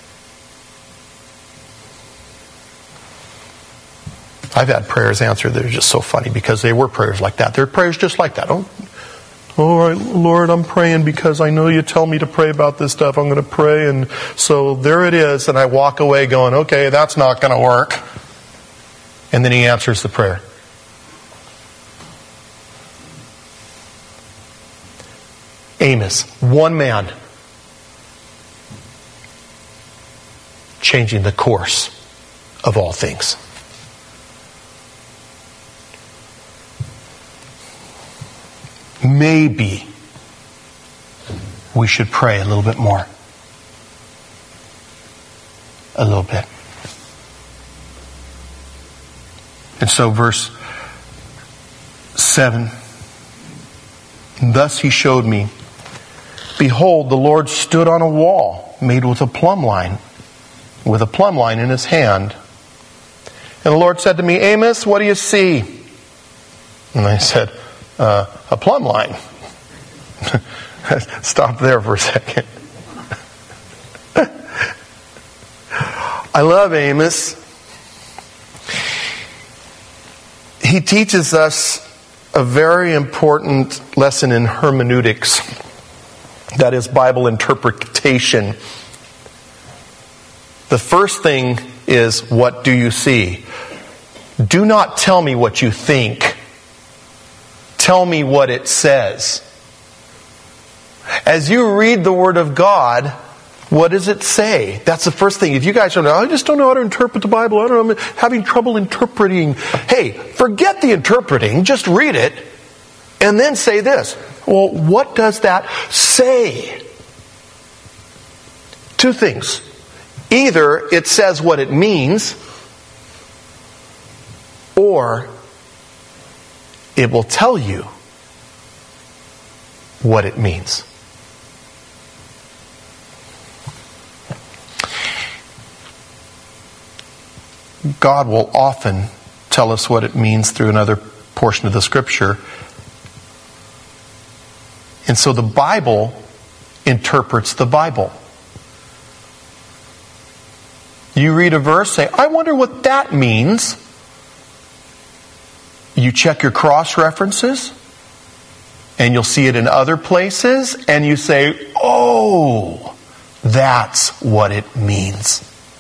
I've had prayers answered that are just so funny because they were prayers like that. They're prayers just like that. Oh, all right, Lord, I'm praying because I know you tell me to pray about this stuff. I'm going to pray, and so there it is. And I walk away going, okay, that's not going to work. And then He answers the prayer. Amos, one man, changing the course of all things. Maybe we should pray a little bit more. A little bit. And so verse seven. Thus he showed me, behold, the Lord stood on a wall made with a plumb line, with a plumb line in his hand. And the Lord said to me, Amos, what do you see? And I said, Uh, a plumb line. Stop there for a second. I love Amos. He teaches us a very important lesson in hermeneutics. That is Bible interpretation. The first thing is, what do you see? Do not tell me what you think. Tell me what it says. As you read the Word of God, what does it say? That's the first thing. If you guys don't know, I just don't know how to interpret the Bible. I don't know, I'm having trouble interpreting. Hey, forget the interpreting. Just read it. And then say this. Well, what does that say? Two things. Either it says what it means, or it will tell you what it means. God will often tell us what it means through another portion of the Scripture. And so the Bible interprets the Bible. You read a verse, say, I wonder what that means. You check your cross-references, and you'll see it in other places, and you say, oh, that's what it means.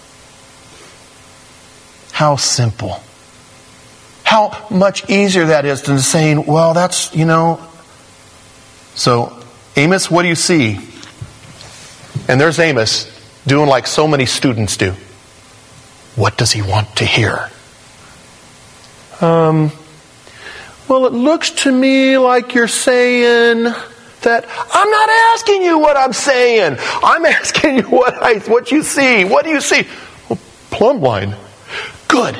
How simple. How much easier that is than saying, well, that's, you know. So, Amos, what do you see? And there's Amos doing like so many students do. What does he want to hear? Um... Well, it looks to me like you're saying that I'm not asking you what I'm saying. I'm asking you what I what you see. What do you see? Well, plumb line. Good.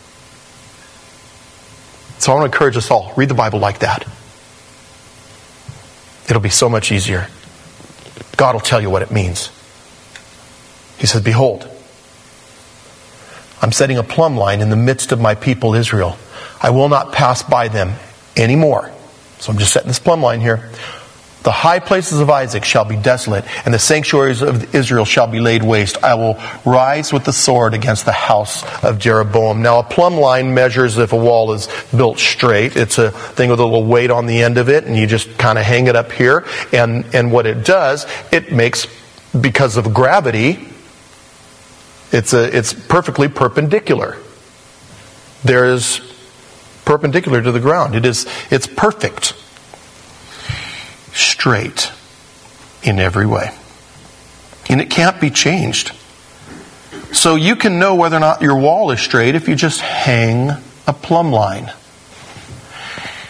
So I want to encourage us all. Read the Bible like that. It'll be so much easier. God will tell you what it means. He says, behold, I'm setting a plumb line in the midst of my people Israel. I will not pass by them anymore. So I'm just setting this plumb line here. The high places of Isaac shall be desolate, and the sanctuaries of Israel shall be laid waste. I will rise with the sword against the house of Jeroboam. Now, a plumb line measures if a wall is built straight. It's a thing with a little weight on the end of it, and you just kind of hang it up here. And, and what it does, it makes, because of gravity, it's a, it's perfectly perpendicular. There is perpendicular to the ground. It is, it's perfect. Straight in every way. And it can't be changed. So you can know whether or not your wall is straight if you just hang a plumb line.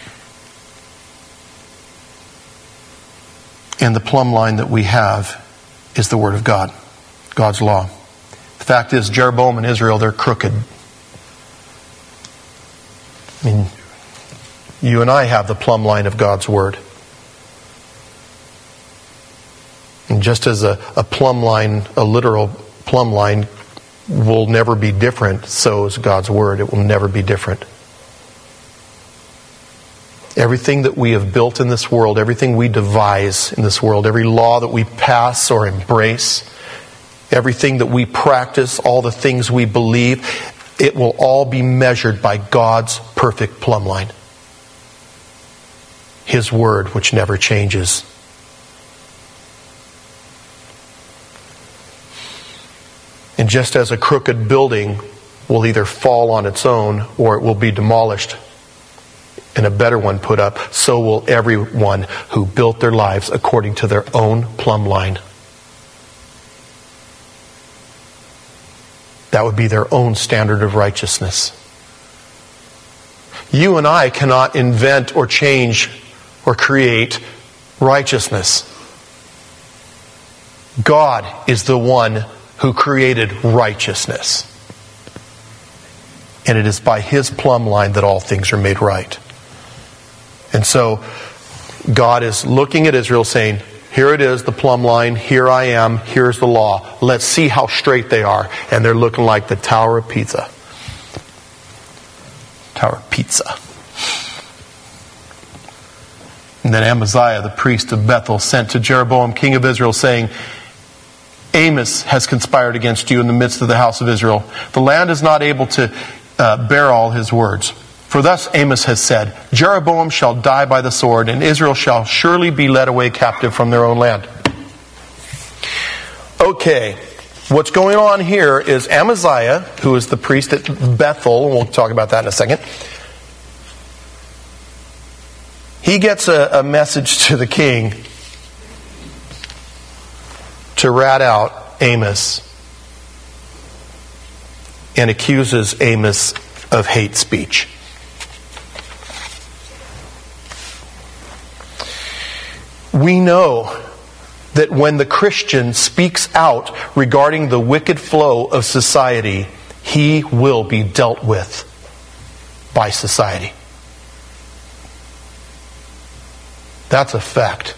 And the plumb line that we have is the Word of God, God's law. The fact is, Jeroboam and Israel, they're crooked. I mean, you and I have the plumb line of God's Word. And just as a, a plumb line, a literal plumb line will never be different, so is God's Word. It will never be different. Everything that we have built in this world, everything we devise in this world, every law that we pass or embrace, everything that we practice, all the things we believe, it will all be measured by God's perfect plumb line. His Word, which never changes. And just as a crooked building will either fall on its own or it will be demolished and a better one put up, so will everyone who built their lives according to their own plumb line. That would be their own standard of righteousness. You and I cannot invent or change or create righteousness. God is the one who created righteousness. And it is by His plumb line that all things are made right. And so God is looking at Israel saying, here it is, the plumb line. Here I am. Here's the law. Let's see how straight they are. And they're looking like the Tower of Pizza. Tower of Pizza. And then Amaziah, the priest of Bethel, sent to Jeroboam, king of Israel, saying, Amos has conspired against you in the midst of the house of Israel. The land is not able to uh, bear all his words. For thus Amos has said, Jeroboam shall die by the sword, and Israel shall surely be led away captive from their own land. Okay, what's going on here is Amaziah, who is the priest at Bethel, and we'll talk about that in a second, he gets a, a message to the king to rat out Amos and accuses Amos of hate speech. We know that when the Christian speaks out regarding the wicked flow of society, he will be dealt with by society. That's a fact.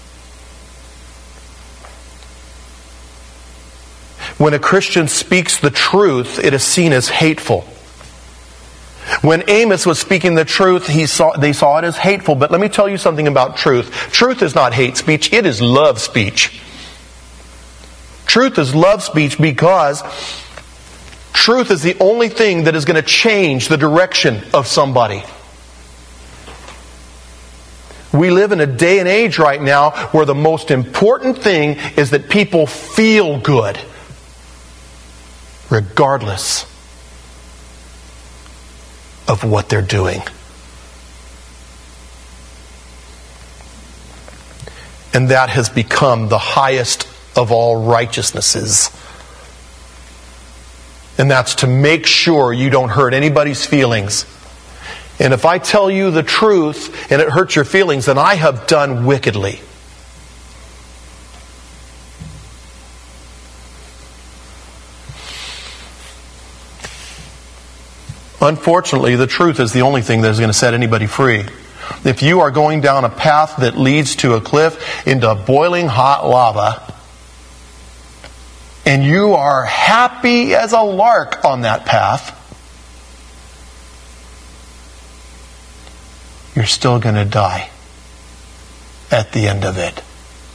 When a Christian speaks the truth, it is seen as hateful. When Amos was speaking the truth, he saw, they saw it as hateful. But let me tell you something about truth. Truth is not hate speech, it is love speech. Truth is love speech because truth is the only thing that is going to change the direction of somebody. We live in a day and age right now where the most important thing is that people feel good, regardless of what they're doing. And that has become the highest of all righteousnesses. And that's to make sure you don't hurt anybody's feelings. And if I tell you the truth and it hurts your feelings, then I have done wickedly. Unfortunately, the truth is the only thing that is going to set anybody free. If you are going down a path that leads to a cliff into boiling hot lava, and you are happy as a lark on that path, you're still going to die at the end of it.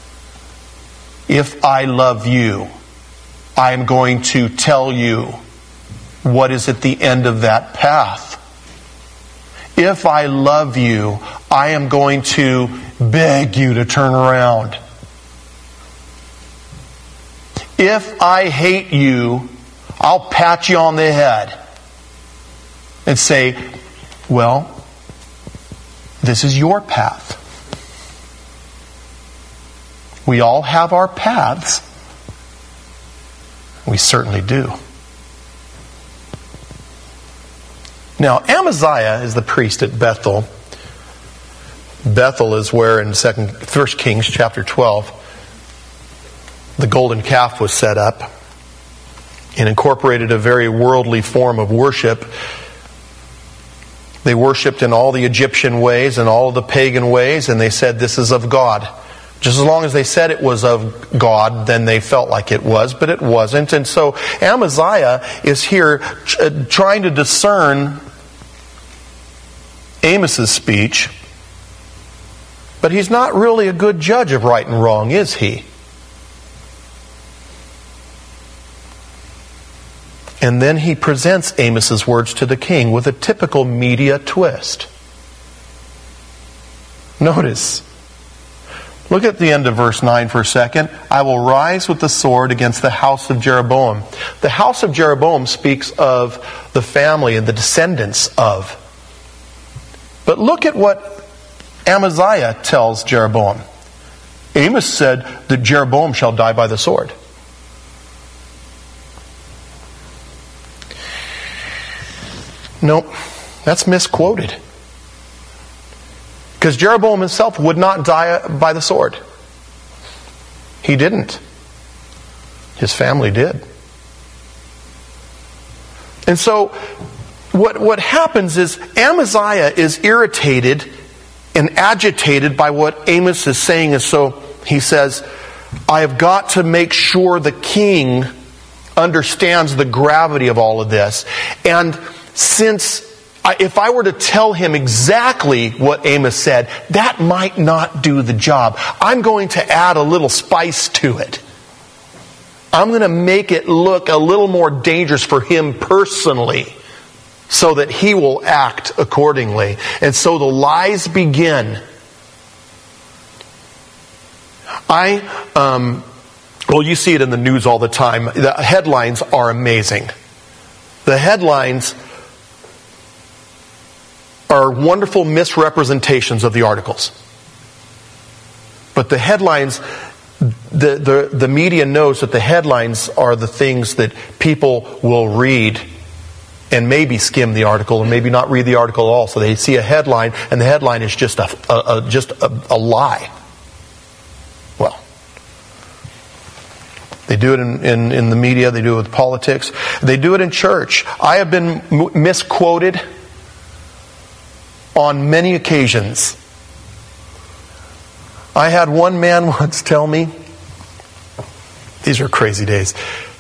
If I love you, I am going to tell you what is at the end of that path. If I love you, I am going to beg you to turn around. If I hate you, I'll pat you on the head and say, well, this is your path. We all have our paths. We certainly do. Now, Amaziah is the priest at Bethel. Bethel is where in Second, First Kings chapter twelve, the golden calf was set up and incorporated a very worldly form of worship. They worshipped in all the Egyptian ways and all of the pagan ways, and they said this is of God. Just as long as they said it was of God, then they felt like it was, but it wasn't. And so Amaziah is here trying to discern Amos's speech, but he's not really a good judge of right and wrong, is he? And then he presents Amos's words to the king with a typical media twist. Notice, look at the end of verse nine for a second. I will rise with the sword against the house of Jeroboam. The house of Jeroboam speaks of the family and the descendants of. But look at what Amaziah tells Jeroboam. Amos said that Jeroboam shall die by the sword. Nope, that's misquoted. Because Jeroboam himself would not die by the sword. He didn't. His family did. And so, what, what happens is Amaziah is irritated and agitated by what Amos is saying. And so he says, I have got to make sure the king understands the gravity of all of this. And since I, if I were to tell him exactly what Amos said, that might not do the job. I'm going to add a little spice to it. I'm going to make it look a little more dangerous for him personally, so that he will act accordingly. And so the lies begin. I, um, well, you see it in the news all the time. The headlines are amazing. The headlines are wonderful misrepresentations of the articles. But the headlines, the, the, the media knows that the headlines are the things that people will read and maybe skim the article and maybe not read the article at all. So they see a headline, and the headline is just a, a, a just a, a lie. Well, they do it in, in, in the media, they do it with politics, they do it in church. I have been m- misquoted on many occasions. I had one man once tell me, these are crazy days.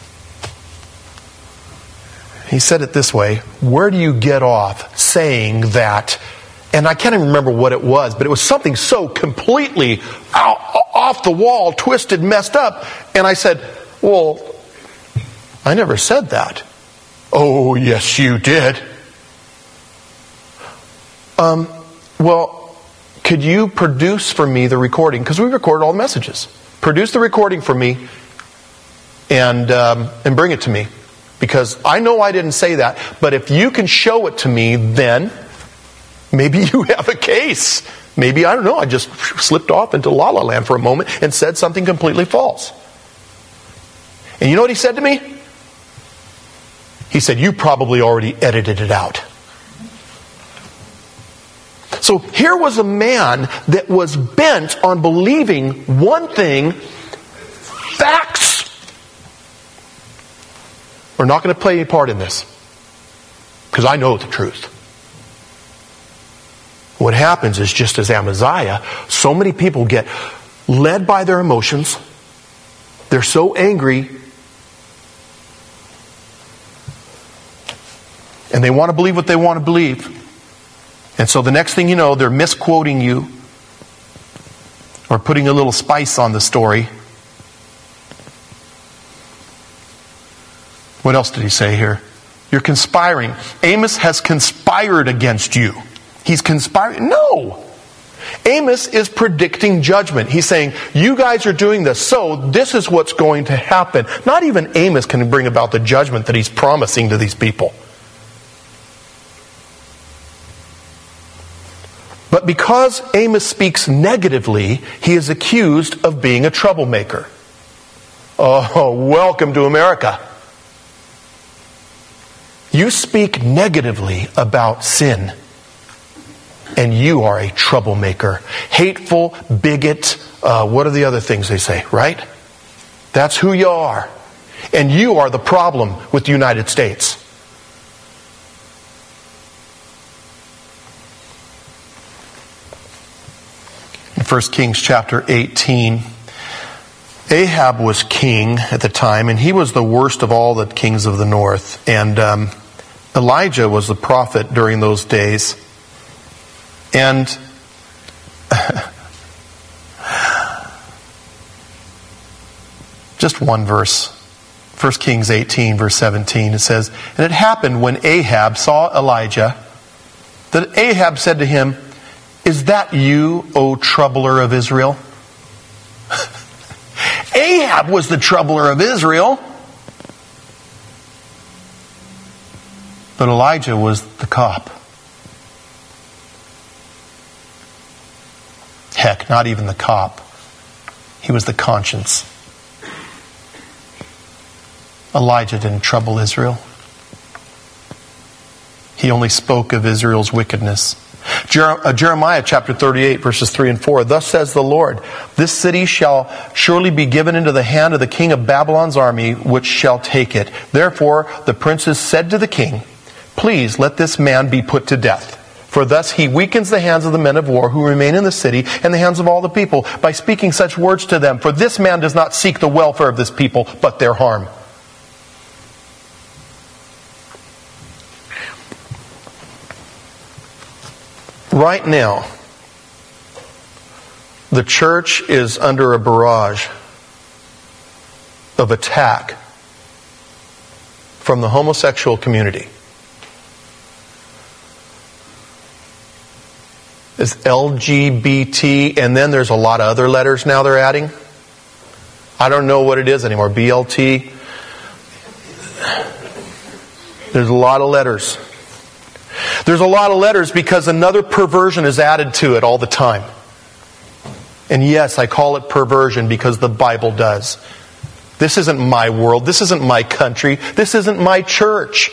He said it this way, where do you get off saying that? And I can't even remember what it was, but it was something so completely out, off the wall, twisted, messed up. And I said, well, I never said that. Oh, yes, you did. Um, well, could you produce for me the recording? Because we record all the messages. Produce the recording for me and um, and bring it to me. Because I know I didn't say that, but if you can show it to me, then maybe you have a case. Maybe, I don't know, I just slipped off into La La Land for a moment and said something completely false. And you know what he said to me? He said, you probably already edited it out. So here was a man that was bent on believing one thing, facts. We're not going to play any part in this, because I know the truth. What happens is, just as Amaziah, so many people get led by their emotions. They're so angry, and they want to believe what they want to believe. And so the next thing you know, they're misquoting you or putting a little spice on the story. What else did he say here? You're conspiring. Amos has conspired against you. He's conspiring. No. Amos is predicting judgment. He's saying, you guys are doing this, so this is what's going to happen. Not even Amos can bring about the judgment that he's promising to these people. But because Amos speaks negatively, he is accused of being a troublemaker. Oh, welcome to America. You speak negatively about sin. And you are a troublemaker. Hateful, bigot, uh, what are the other things they say, right? That's who you are. And you are the problem with the United States. In First Kings chapter eighteen, Ahab was king at the time, and he was the worst of all the kings of the north. And um, Elijah was the prophet during those days. And just one verse. First Kings eighteen, verse seventeen, it says, "And it happened when Ahab saw Elijah, that Ahab said to him, 'Is that you, O troubler of Israel?'" Ahab was the troubler of Israel. But Elijah was the cop. Heck, not even the cop. He was the conscience. Elijah didn't trouble Israel. He only spoke of Israel's wickedness. Jeremiah chapter thirty-eight, verses three and four. "Thus says the Lord, this city shall surely be given into the hand of the king of Babylon's army, which shall take it. Therefore the princes said to the king, 'Please let this man be put to death. For thus he weakens the hands of the men of war who remain in the city and the hands of all the people by speaking such words to them. For this man does not seek the welfare of this people, but their harm.'" Right now, the church is under a barrage of attack from the homosexual community. It's L G B T, and then there's a lot of other letters now they're adding. I don't know what it is anymore. B L T. There's a lot of letters. There's a lot of letters because another perversion is added to it all the time. And yes, I call it perversion because the Bible does. This isn't my world. This isn't my country. This isn't my church.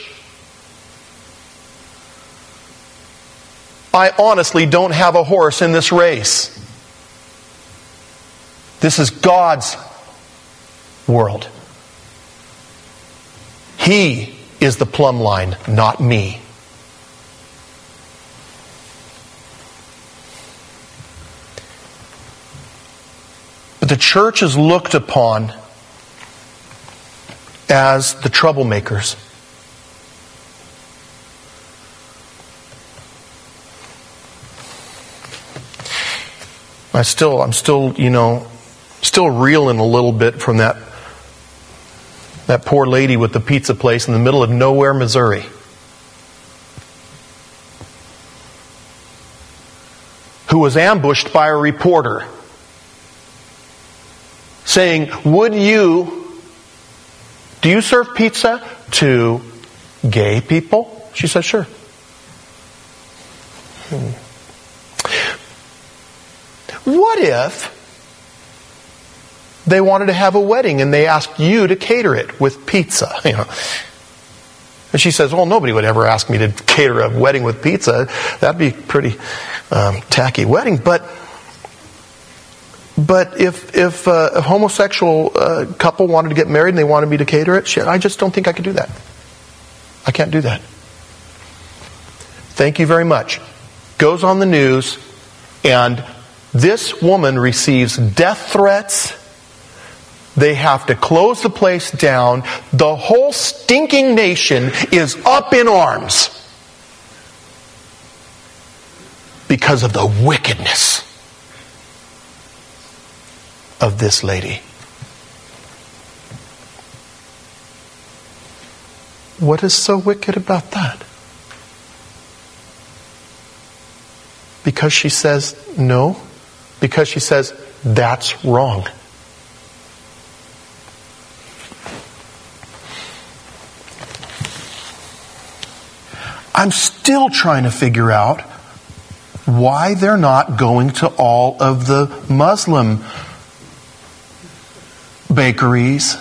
I honestly don't have a horse in this race. This is God's world. He is the plumb line, not me. But the church is looked upon as the troublemakers. I still, I'm still, you know, still reeling a little bit from that that poor lady with the pizza place in the middle of nowhere, Missouri, who was ambushed by a reporter saying, "Would you, do you serve pizza to gay people?" She said, "Sure." Hmm. What if they wanted to have a wedding and they asked you to cater it with pizza? You know. And she says, "Well, nobody would ever ask me to cater a wedding with pizza. That'd be a pretty um, tacky wedding." But but if if uh, a homosexual uh, couple wanted to get married and they wanted me to cater it, she, I just don't think I could do that. I can't do that. Thank you very much. Goes on the news, and this woman receives death threats. They have to close the place down. The whole stinking nation is up in arms because of the wickedness of this lady. What is so wicked about that? Because she says no? Because she says that's wrong. I'm still trying to figure out why they're not going to all of the Muslim bakeries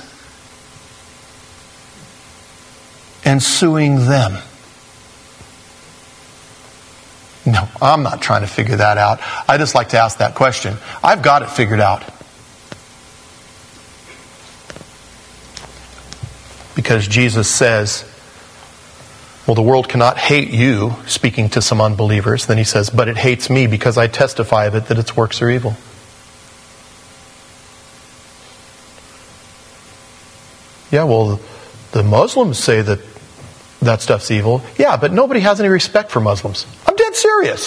and suing them. No, I'm not trying to figure that out. I just like to ask that question. I've got it figured out. Because Jesus says, well, the world cannot hate you, speaking to some unbelievers. Then he says, but it hates me because I testify of it that its works are evil. Yeah, well, the Muslims say that that stuff's evil. Yeah, but nobody has any respect for Muslims. I'm dead serious.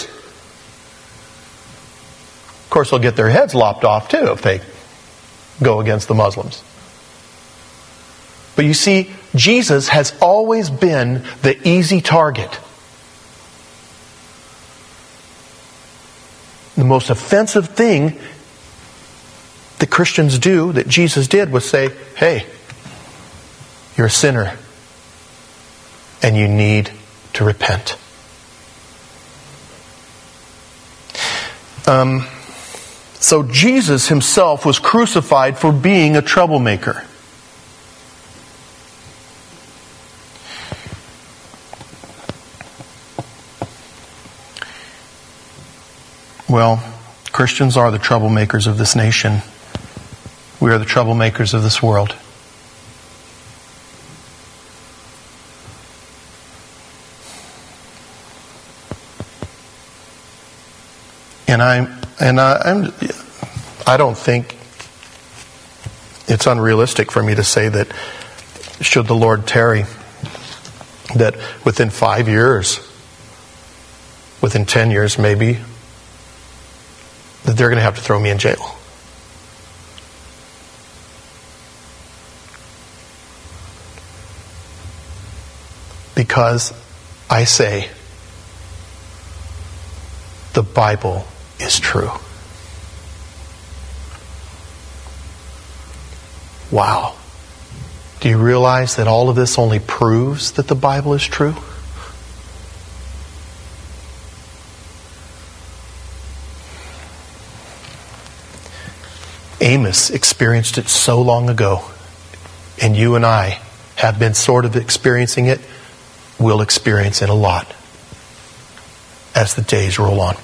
Of course, they'll get their heads lopped off too if they go against the Muslims. But you see, Jesus has always been the easy target. The most offensive thing that Christians do, that Jesus did, was say, hey, you're a sinner and you need to repent. Um, so Jesus himself was crucified for being a troublemaker. Well, Christians are the troublemakers of this nation. We are the troublemakers of this world. And I'm, and I, I'm, I don't think it's unrealistic for me to say that should the Lord tarry, that within five years, within ten years maybe, that they're going to have to throw me in jail. Because I say the Bible is true. Wow. Do you realize that all of this only proves that the Bible is true? Amos experienced it so long ago, and you and I have been sort of experiencing it. We'll experience it a lot as the days roll on.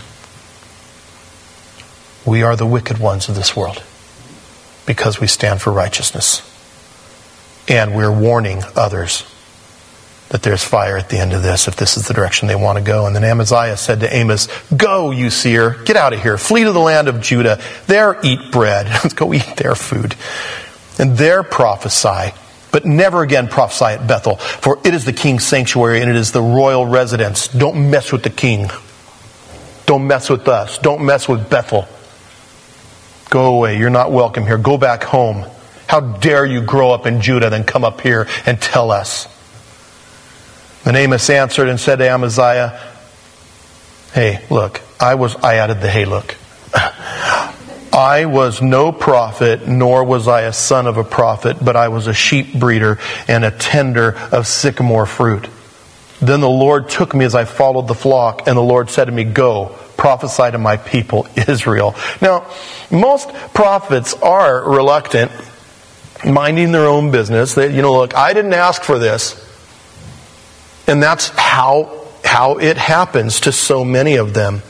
We are the wicked ones of this world because we stand for righteousness. And we're warning others that there's fire at the end of this if this is the direction they want to go. And then Amaziah said to Amos, go, you seer, get out of here. Flee to the land of Judah. There eat bread. Let's go eat their food. And there prophesy. But never again prophesy at Bethel. For it is the king's sanctuary and it is the royal residence. Don't mess with the king. Don't mess with us. Don't mess with Bethel. Go away. You're not welcome here. Go back home. How dare you grow up in Judah, then come up here and tell us. Then Amos answered and said to Amaziah, hey, look, I was, I added the hey, look. I was no prophet, nor was I a son of a prophet, but I was a sheep breeder and a tender of sycamore fruit. Then the Lord took me as I followed the flock, and the Lord said to me, go, prophesy to my people, Israel. Now, most prophets are reluctant, minding their own business. They, you know, look, I didn't ask for this. And that's how, how it happens to so many of them.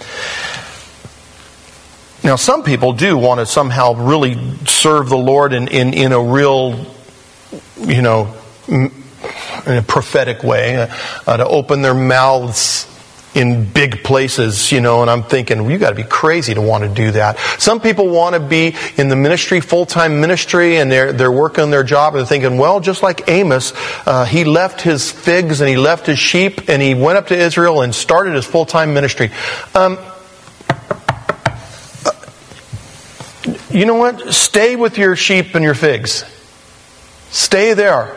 Now, some people do want to somehow really serve the Lord in, in, in a real, you know, in a prophetic way, uh, to open their mouths in big places, you know, and I'm thinking, well, you got to be crazy to want to do that. Some people want to be in the ministry, full-time ministry, and they're they're working their job, and they're thinking, well, just like Amos, uh, he left his figs and he left his sheep, and he went up to Israel and started his full-time ministry. Um, you know what? Stay with your sheep and your figs. Stay there.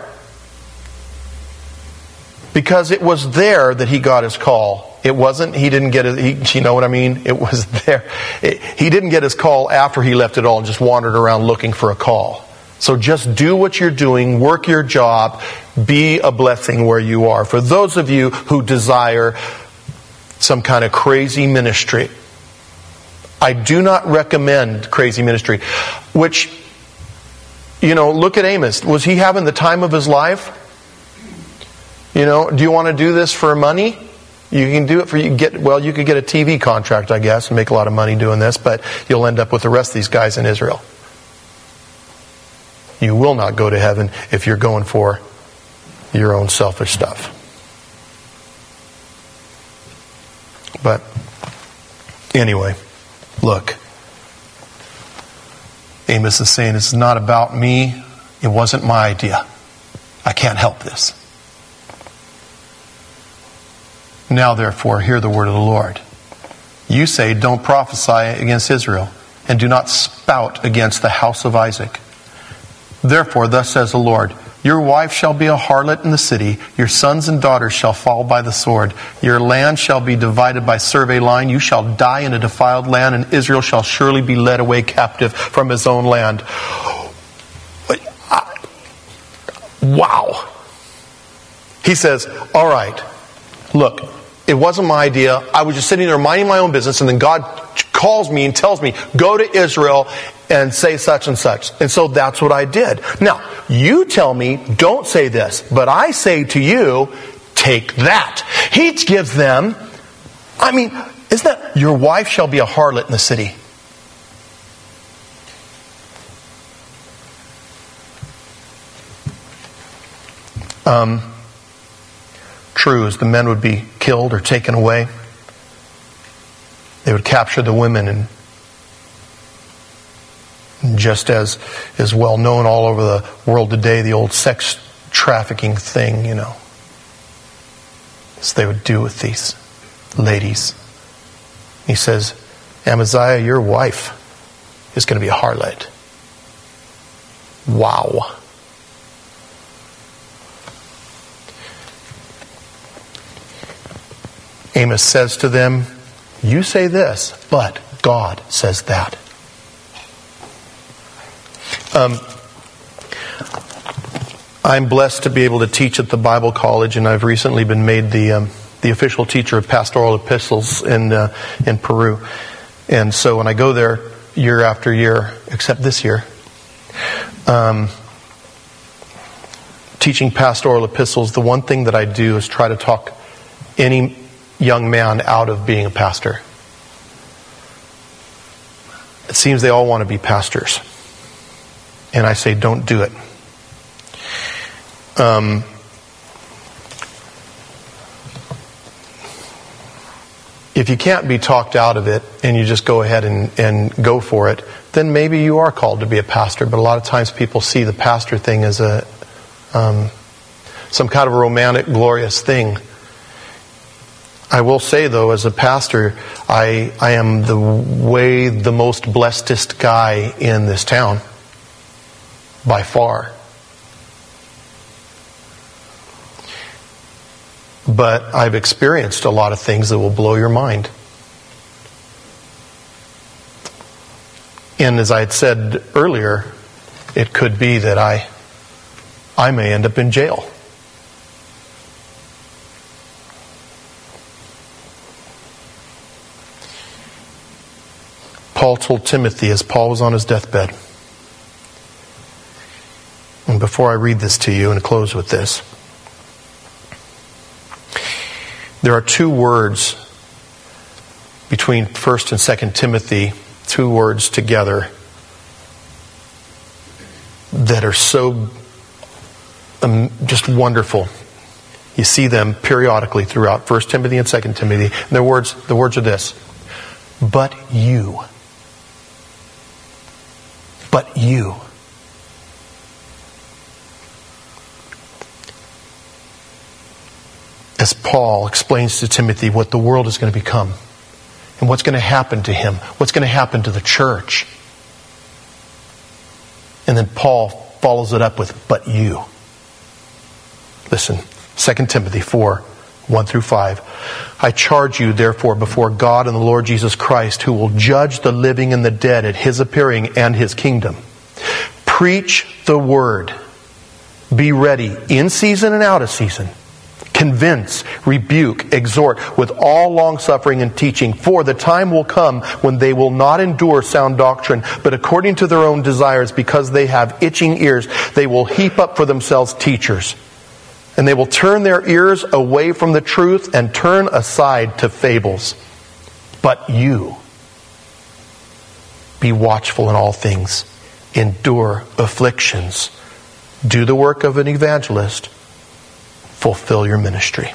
Because it was there that he got his call. It wasn't, he didn't get it, he, you know what I mean? It was there. It, he didn't get his call after he left it all and just wandered around looking for a call. So just do what you're doing, work your job, be a blessing where you are. For those of you who desire some kind of crazy ministry, I do not recommend crazy ministry. Which, you know, look at Amos. Was he having the time of his life? You know, do you want to do this for money? You can do it for, you can get, well, you could get a T V contract, I guess, and make a lot of money doing this, but you'll end up with the rest of these guys in Israel. You will not go to heaven if you're going for your own selfish stuff. But anyway, look. Amos is saying, it's not about me. It wasn't my idea. I can't help this. Now therefore, hear the word of the Lord. You say, don't prophesy against Israel, and do not spout against the house of Isaac. Therefore, thus says the Lord, your wife shall be a harlot in the city, your sons and daughters shall fall by the sword, your land shall be divided by survey line, you shall die in a defiled land, and Israel shall surely be led away captive from his own land. Wow. He says, all right, look, it wasn't my idea. I was just sitting there minding my own business, and then God calls me and tells me, go to Israel and say such and such. And so that's what I did. Now, you tell me, don't say this, but I say to you, take that. He gives them, I mean, isn't that, your wife shall be a harlot in the city. Um, true as the men would be killed or taken away, they would capture the women, and just as is well known all over the world today, the old sex trafficking thing, you know. So they would do with these ladies. He says, Amaziah, your wife is going to be a harlot. Wow. Amos says to them, you say this, but God says that. Um, I'm blessed to be able to teach at the Bible College, and I've recently been made the um, the official teacher of pastoral epistles in uh, in Peru. And so when I go there year after year, except this year, um, teaching pastoral epistles, the one thing that I do is try to talk any young man out of being a pastor. It seems they all want to be pastors. And I say, don't do it. Um, if you can't be talked out of it and you just go ahead and, and go for it, then maybe you are called to be a pastor. But a lot of times people see the pastor thing as a um, some kind of a romantic, glorious thing. I will say, though, as a pastor, I I am the way the most blessedest guy in this town. By far. But I've experienced a lot of things that will blow your mind. And as I had said earlier, it could be that I I may end up in jail. Paul told Timothy as Paul was on his deathbed. And before I read this to you and close with this, there are two words between First and Second Timothy, two words together that are so um, just wonderful. You see them periodically throughout First Timothy and Second Timothy. And their words, the words are this: but you, but you. As Paul explains to Timothy what the world is going to become and what's going to happen to him, what's going to happen to the church. And then Paul follows it up with, but you. Listen, Second Timothy four, one through five. I charge you, therefore, before God and the Lord Jesus Christ, who will judge the living and the dead at his appearing and his kingdom. Preach the word. Be ready in season and out of season. Convince, rebuke, exhort with all long-suffering and teaching. For the time will come when they will not endure sound doctrine, but according to their own desires, because they have itching ears, they will heap up for themselves teachers, And they will turn their ears away from the truth and turn aside to fables. But you, be watchful in all things. Endure afflictions. Do the work of an evangelist. Fulfill your ministry.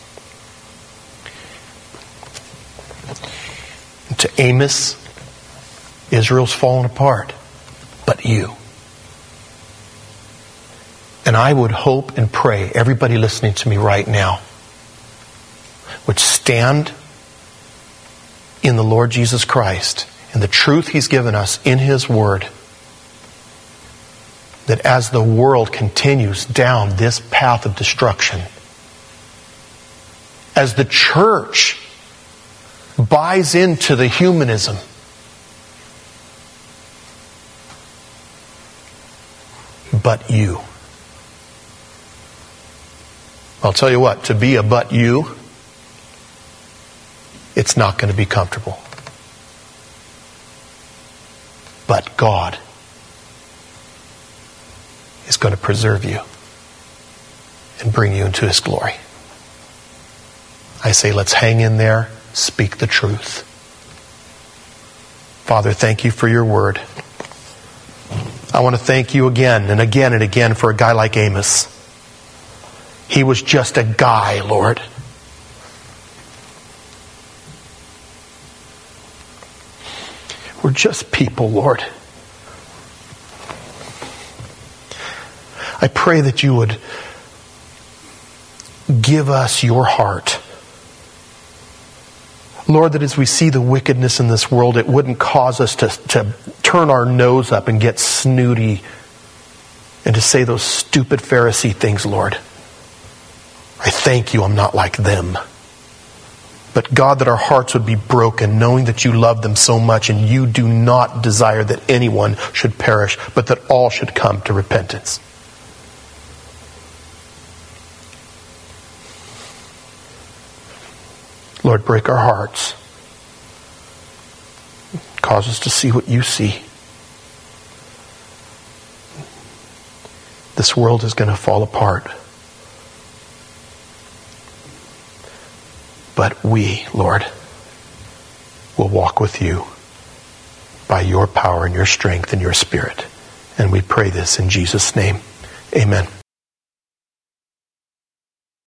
And to Amos, Israel's fallen apart. But you. And I would hope and pray everybody listening to me right now would stand in the Lord Jesus Christ and the truth He's given us in His Word, that as the world continues down this path of destruction, as the church buys into the humanism, but you. I'll tell you what, to be a but you, it's not going to be comfortable. But God is going to preserve you and bring you into His glory. I say, let's hang in there, speak the truth. Father, thank you for your word. I want to thank you again and again and again for a guy like Amos. He was just a guy, Lord. We're just people, Lord. I pray that you would give us your heart. Lord, that as we see the wickedness in this world, it wouldn't cause us to, to turn our nose up and get snooty and to say those stupid Pharisee things, Lord. I thank you I'm not like them. But God, that our hearts would be broken, knowing that you love them so much and you do not desire that anyone should perish, but that all should come to repentance. Lord, break our hearts. Cause us to see what you see. This world is going to fall apart. But we, Lord, will walk with you by your power and your strength and your Spirit. And we pray this in Jesus' name. Amen.